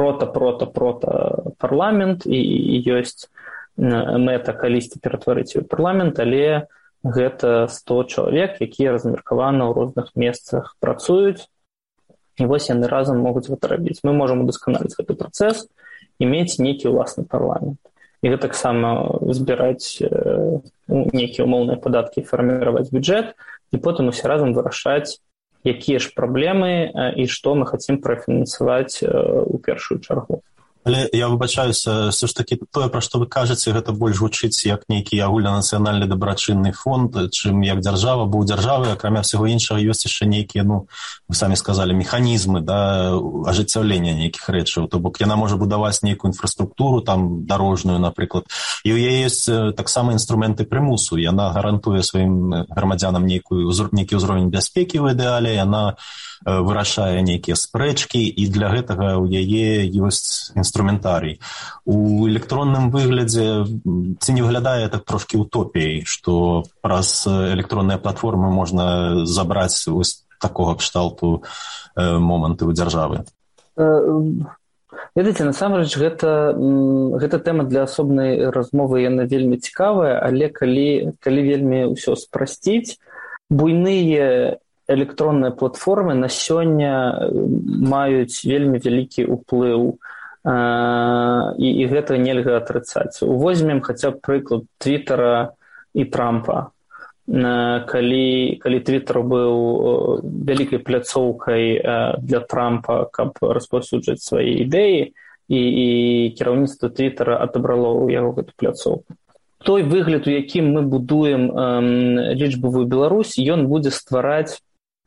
парламент, і ёсць мэта калісьці ператварыць у парламент, але гэта 100 чалавек, якія размеркавана ў розных месцах працуюць, і вось яны разам могуць гэта рабіць. Мы можам удасканаліць гэты працэс мець нейкі ўласны парламент. І гэтаксама збіраць нейкія ўмоўныя падаткі, фарміраваць бюджэт, і потым усе разам вырашаць, якія ж праблемы і што мы хацім прафінансаваць у першую чаргу. Але я выбачаюся, все ж таки тое, пра што вы кажаце, гэта больш гучыць як нейкі агульнанацыянальны дабрачынны фонд, чым як дзяржава, бо ў дзяржавы, акрамя ўсяго іншага, ёсць яшчэ нейкія, вы самі сказалі, механізмы, ажыццяўлення нейкіх рэчаў. То бок яна можа будаваць нейкую інфраструктуру, там дарожную, напрыклад. І ў яе ёсць таксама інструменты прымусу. Яна гарантуе сваім грамадзянам нейкі ўзровень бяспекі ў ідэале, яна вырашае нейкія спрэчкі, і для гэтага ў яе ёсць інструментарый. У электронным выглядзе ці не выглядае так трошкі утопіяй, што праз электронныя платформы можна забраць вось такога кшталту моманты ў дзяржавы? Ведаеце, насамрэч, гэта тэма для асобнай размовы, яна вельмі цікавая, але калі вельмі ўсё спрасціць, буйныя электронныя платформы на сёння маюць вельмі вялікі ўплыў, і гэта нельга атрыцаць. Возьмем хаця б прыклад Твиттера і Трампа. Калі Твиттер быў вялікай пляцоўкай для Трампа, каб распаўсюджваць свае ідэі, і кіраўніцтва Твиттера адабрало ў яго гэту пляцоўку. Той выгляд, у якім мы будуем лічбавую Беларусь, ён будзе ствараць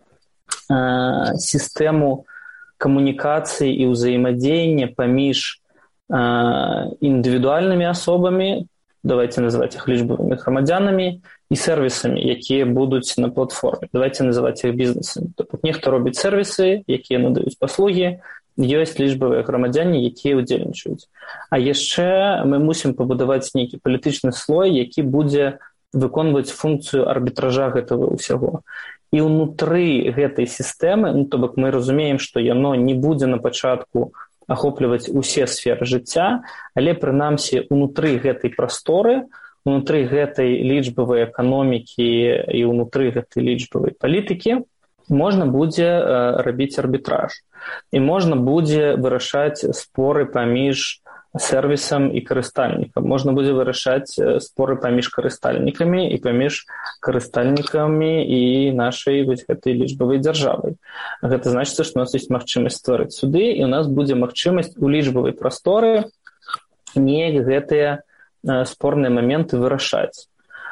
сістэму камунікацыі і ўзаемадзеяння паміж індывідуальнымі асобамі, давайте называць іх лічбавымі грамадзянамі, і сервісамі, якія будуць на платформе. Давайте называць іх бізнесамі. Тобто нехта робіць сервісы, якія надаюць паслугі, ёсць лічбавыя грамадзяне, якія ўдзельнічаюць. А яшчэ мы мусім пабудаваць нейкі палітычны слой, які будзе выконваць функцыю арбітража гэтага ўсяго. І ўнутры гэтай сістэмы, то бок мы разумеем, што яно не будзе на пачатку ахопліваць усе сферы жыцця, але прынамсі ўнутры гэтай прасторы, унутры гэтай лічбавай эканомікі і ўнутры гэтай лічбавай палітыкі можна будзе рабіць арбітраж. І можна будзе вырашаць споры паміж сервісам і карыстальнікам. Можна будзе вырашаць споры паміж карыстальнікамі і паміж карыстальнікамі і нашай вось гэтай лічбавай дзяржавай. Гэта значыць, што у нас ёсць магчымасць стварыць суды, і у нас будзе магчымасць у лічбавай прасторы неяк гэтыя спорныя моменты вырашаць.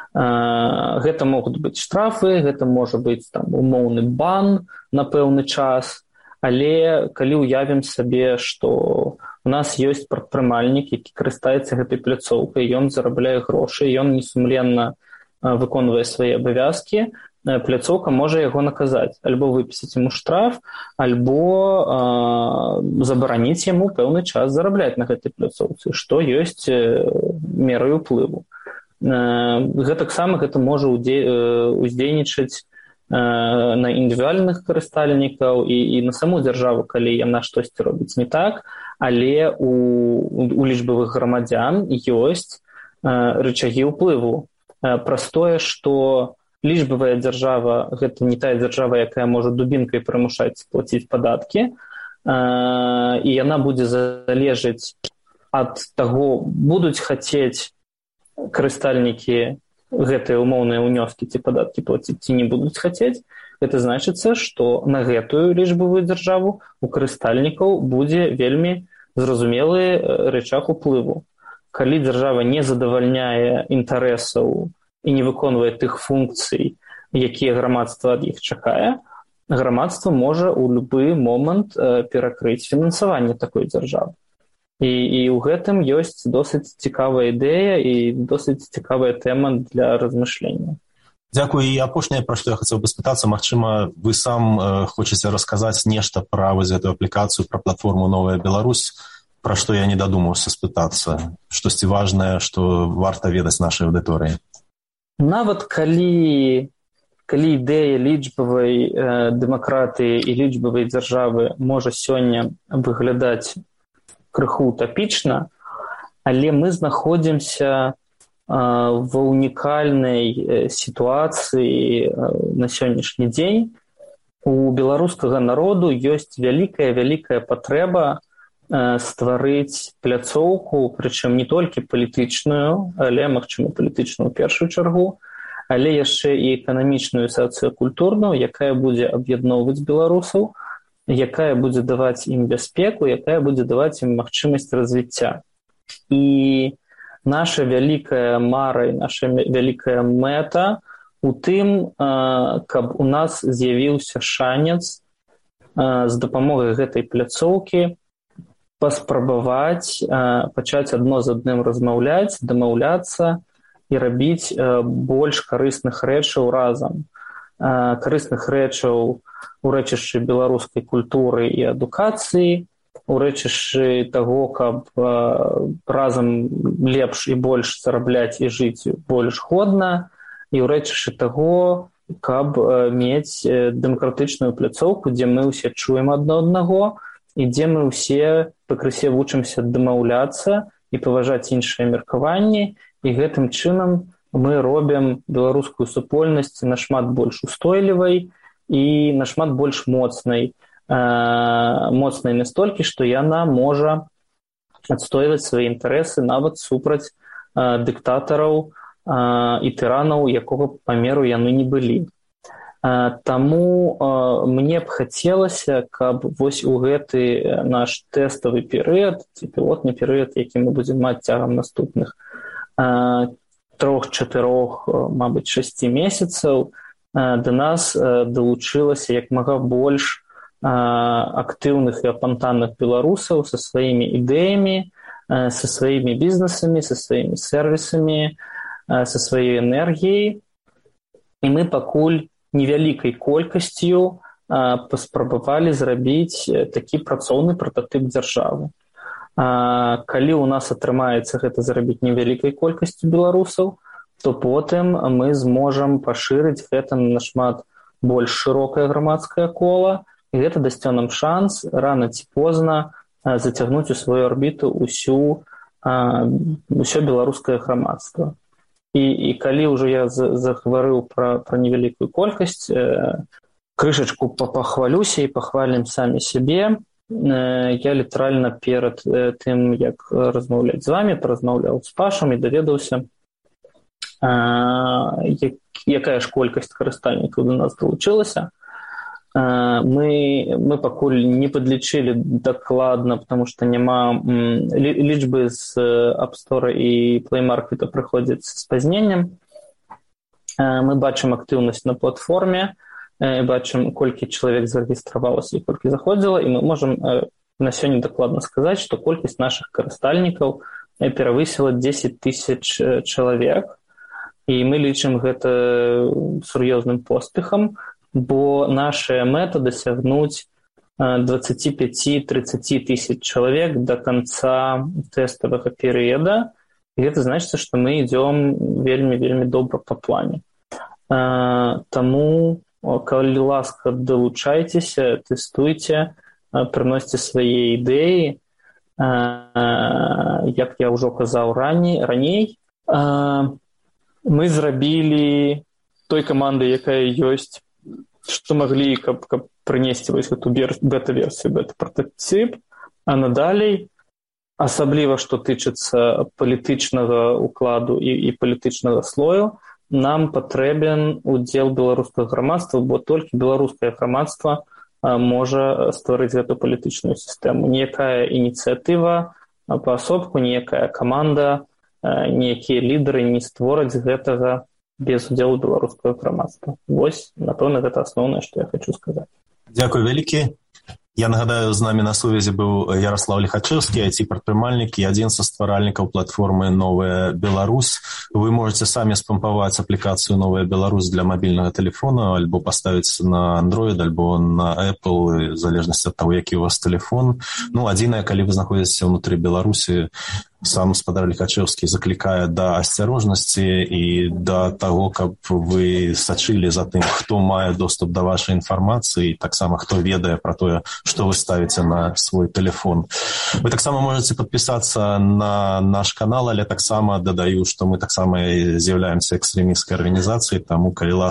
Гэта могуць быць штрафы, гэта можа быць там умоўны бан на пэўны час, але калі ўявім сабе, што у нас ёсць прадпрымальнік, які карыстаецца гэтай пляцоўкай, ён зарабляе грошы, ён несумленна выконвае свае абавязкі, пляцоўка можа яго наказаць, альбо выпісаць яму штраф, альбо забараніць яму пэўны час зарабляць на гэтай пляцоўцы, што ёсць мерай уплыву. Гэтаксама гэта можа уздзейнічаць на індывідуальных карыстальнікаў і на саму дзяржаву, калі яна штосьці робіць не так, але у лічбавых грамадзян ёсць рычагі ўплыву. Праз тое, што лічбавая дзяржава – гэта не тая дзяржава, якая можа дубінкай прымушаць плаціць падаткі, і яна будзе залежаць ад таго, будуць хацець карыстальнікі гэтыя ўмоўныя ўнёскі ці падаткі плаціць, ці не будуць хацець. Гэта значыцца, што на гэтую лічбавую дзяржаву у карыстальнікаў будзе вельмі зразумелы рычаг уплыву. Калі дзяржава не задавальняе інтарэсаў і не выконвае тых функцый, якія грамадства ад іх чакае, грамадства можа ў любы момант перакрыць фінансаванне такой дзяржавы. І ў гэтым ёсць досыць цікавая ідэя і досыць цікавая тэма для размышлення. Дзякуй. І апошняе, пра што я хацеў бы спытацца, магчыма, вы сам хочаце расказаць нешта пра вось гэтую аплікацыю, пра платформу «Новая Беларусь», пра што я не дадумаўся спытацца, штосьці важнае, што варта ведаць нашай аўдыторыі. Нават калі ідэя лічбавай дэмакратыі і лічбавай дзяржавы можа сёння выглядаць крыху утапічна, але мы знаходзімся ва ўнікальнай сітуацыі на сённяшні дзень. У беларускага народу ёсць вялікая патрэба стварыць пляцоўку, прычым не толькі палітычную, але, магчыма, палітычную ў першую чаргу, але яшчэ і эканамічную, сацыякультурную, якая будзе аб'ядноўваць беларусаў, якая будзе даваць ім бяспеку, якая будзе даваць ім магчымасць развіцця. І наша вялікая мара і наша вялікая мэта у тым, каб у нас з'явіўся шанец з дапамогай гэтай пляцоўкі паспрабаваць пачаць адно з адным размаўляць, дамаўляцца і рабіць больш карысных рэчаў разам. Карысных рэчаў у рэчышчы беларускай культуры і адукацыі, у рэчышчы таго, каб разам лепш і больш зарабляць і жыць больш годна, і ў рэчышчы таго, каб мець дэмакратычную пляцоўку, дзе мы ўсе чуем адно аднаго, і дзе мы ўсе пакрысе вучымся дамаўляцца і паважаць іншыя меркаванні, і гэтым чынам мы робім беларускую супольнасць нашмат больш устойлівай і нашмат больш моцнай. Моцнай настолькі, што яна можа адстойваць свае інтарэсы нават супраць дыктатараў і тыранаў, якога памеру яны не былі. Таму мне б хацелася, каб вось у гэты наш тэставы перыяд, ці пілотны перыяд, які мы будзем маць цягам наступных 3-4, мабыць, 6 месяцаў, да нас далучылася як мага больш актыўных і апантанных беларусаў са сваімі ідэямі, са сваімі бізнесамі, са сваімі сервісамі, са сваёй энергіяй. І мы пакуль невялікай колькасцю паспрабавалі зрабіць такі працоўны прататып дзяржавы. Калі ў нас атрымаецца гэта зрабіць невялікай колькасцю беларусаў, то потым мы зможам пашырыць гэта на нашмат больш шырокае грамадскае кола, і гэта дасце нам шанс рана ці позна зацягнуць у сваю арбіту ўсё беларускае грамадства. І калі ўжо я загаварыў пра невялікую колькасць, крышачку пахвалюся і пахвалім самі сябе. Я літаральна перад тым, як размаўляць з вамі, паразмаўляў з Пашам і даведаўся, якая ж колькасць карыстальнікаў до нас далучылася. Мы пакуль не падлічылі дакладна, потому што няма лічбы з App Store і Play Market прыходзяць з спазненнем. Мы бачым актыўнасць на платформе, бачым, колькі чалавек зарэгістравалася і колькі заходзіла, і мы можам на сёння дакладна сказаць, што колькасць нашых карыстальнікаў перавысіла 10 000 чалавек, і мы лічым гэта сур'ёзным поспехам, бо наша мэта дасягнуць 25-30 тысяч чалавек да канца тэставага перыяда, і гэта значыць, што мы ідём вельмі добра па плане. Таму, калі ласка, далучайцеся, тэстуйце, прыносьце свае ідэі. Як я ўжо казаў раней, мы зрабілі той камандай, якая ёсць, што маглі, каб прынесці вось гэту бета-версію, бета-прататып, а надалей, асабліва, што тычыцца палітычнага укладу і палітычнага слою, нам патрэбен удзел беларускага грамадства, бо толькі беларускае грамадства можа стварыць гэту палітычную сістэму. Ніякая ініцыятыва паасобку, ніякая каманда, ніякія лідары не створаць гэтага без удзелу беларускага грамадства. Вось, напэўна, гэта асноўнае, што я хочу сказаць. Дзякуй вялікі. Я нагадаю, з намі на сувязі быў Ярослав Лихачевскі, IT-прадпрымальнік і адзін са стваральнікаў платформы «Новая Беларусь». Вы можете самі спампаваць аплікацыю «Новая Беларусь» для мабільнага тэлефона, альбо паставіць на Android, альбо на Apple, в залежнасці ад таго, які у вас тэлефон. Адзінае, калі вы знаходзіцеся ўнутры Беларусі, сам гаспадар Лихачевскі заклікае да асцярожнасці і да таго, каб вы сачылі за тым, хто мае доступ да вашай інфармацыі, таксама хто ведае пра тое, што вы ставіце на свой тэлефон. Вы таксама можете падпісацца на наш канал, але таксама дадаю, што мы таксама з'яўляемся экстрэмісцкай арганізацыяй, таму калі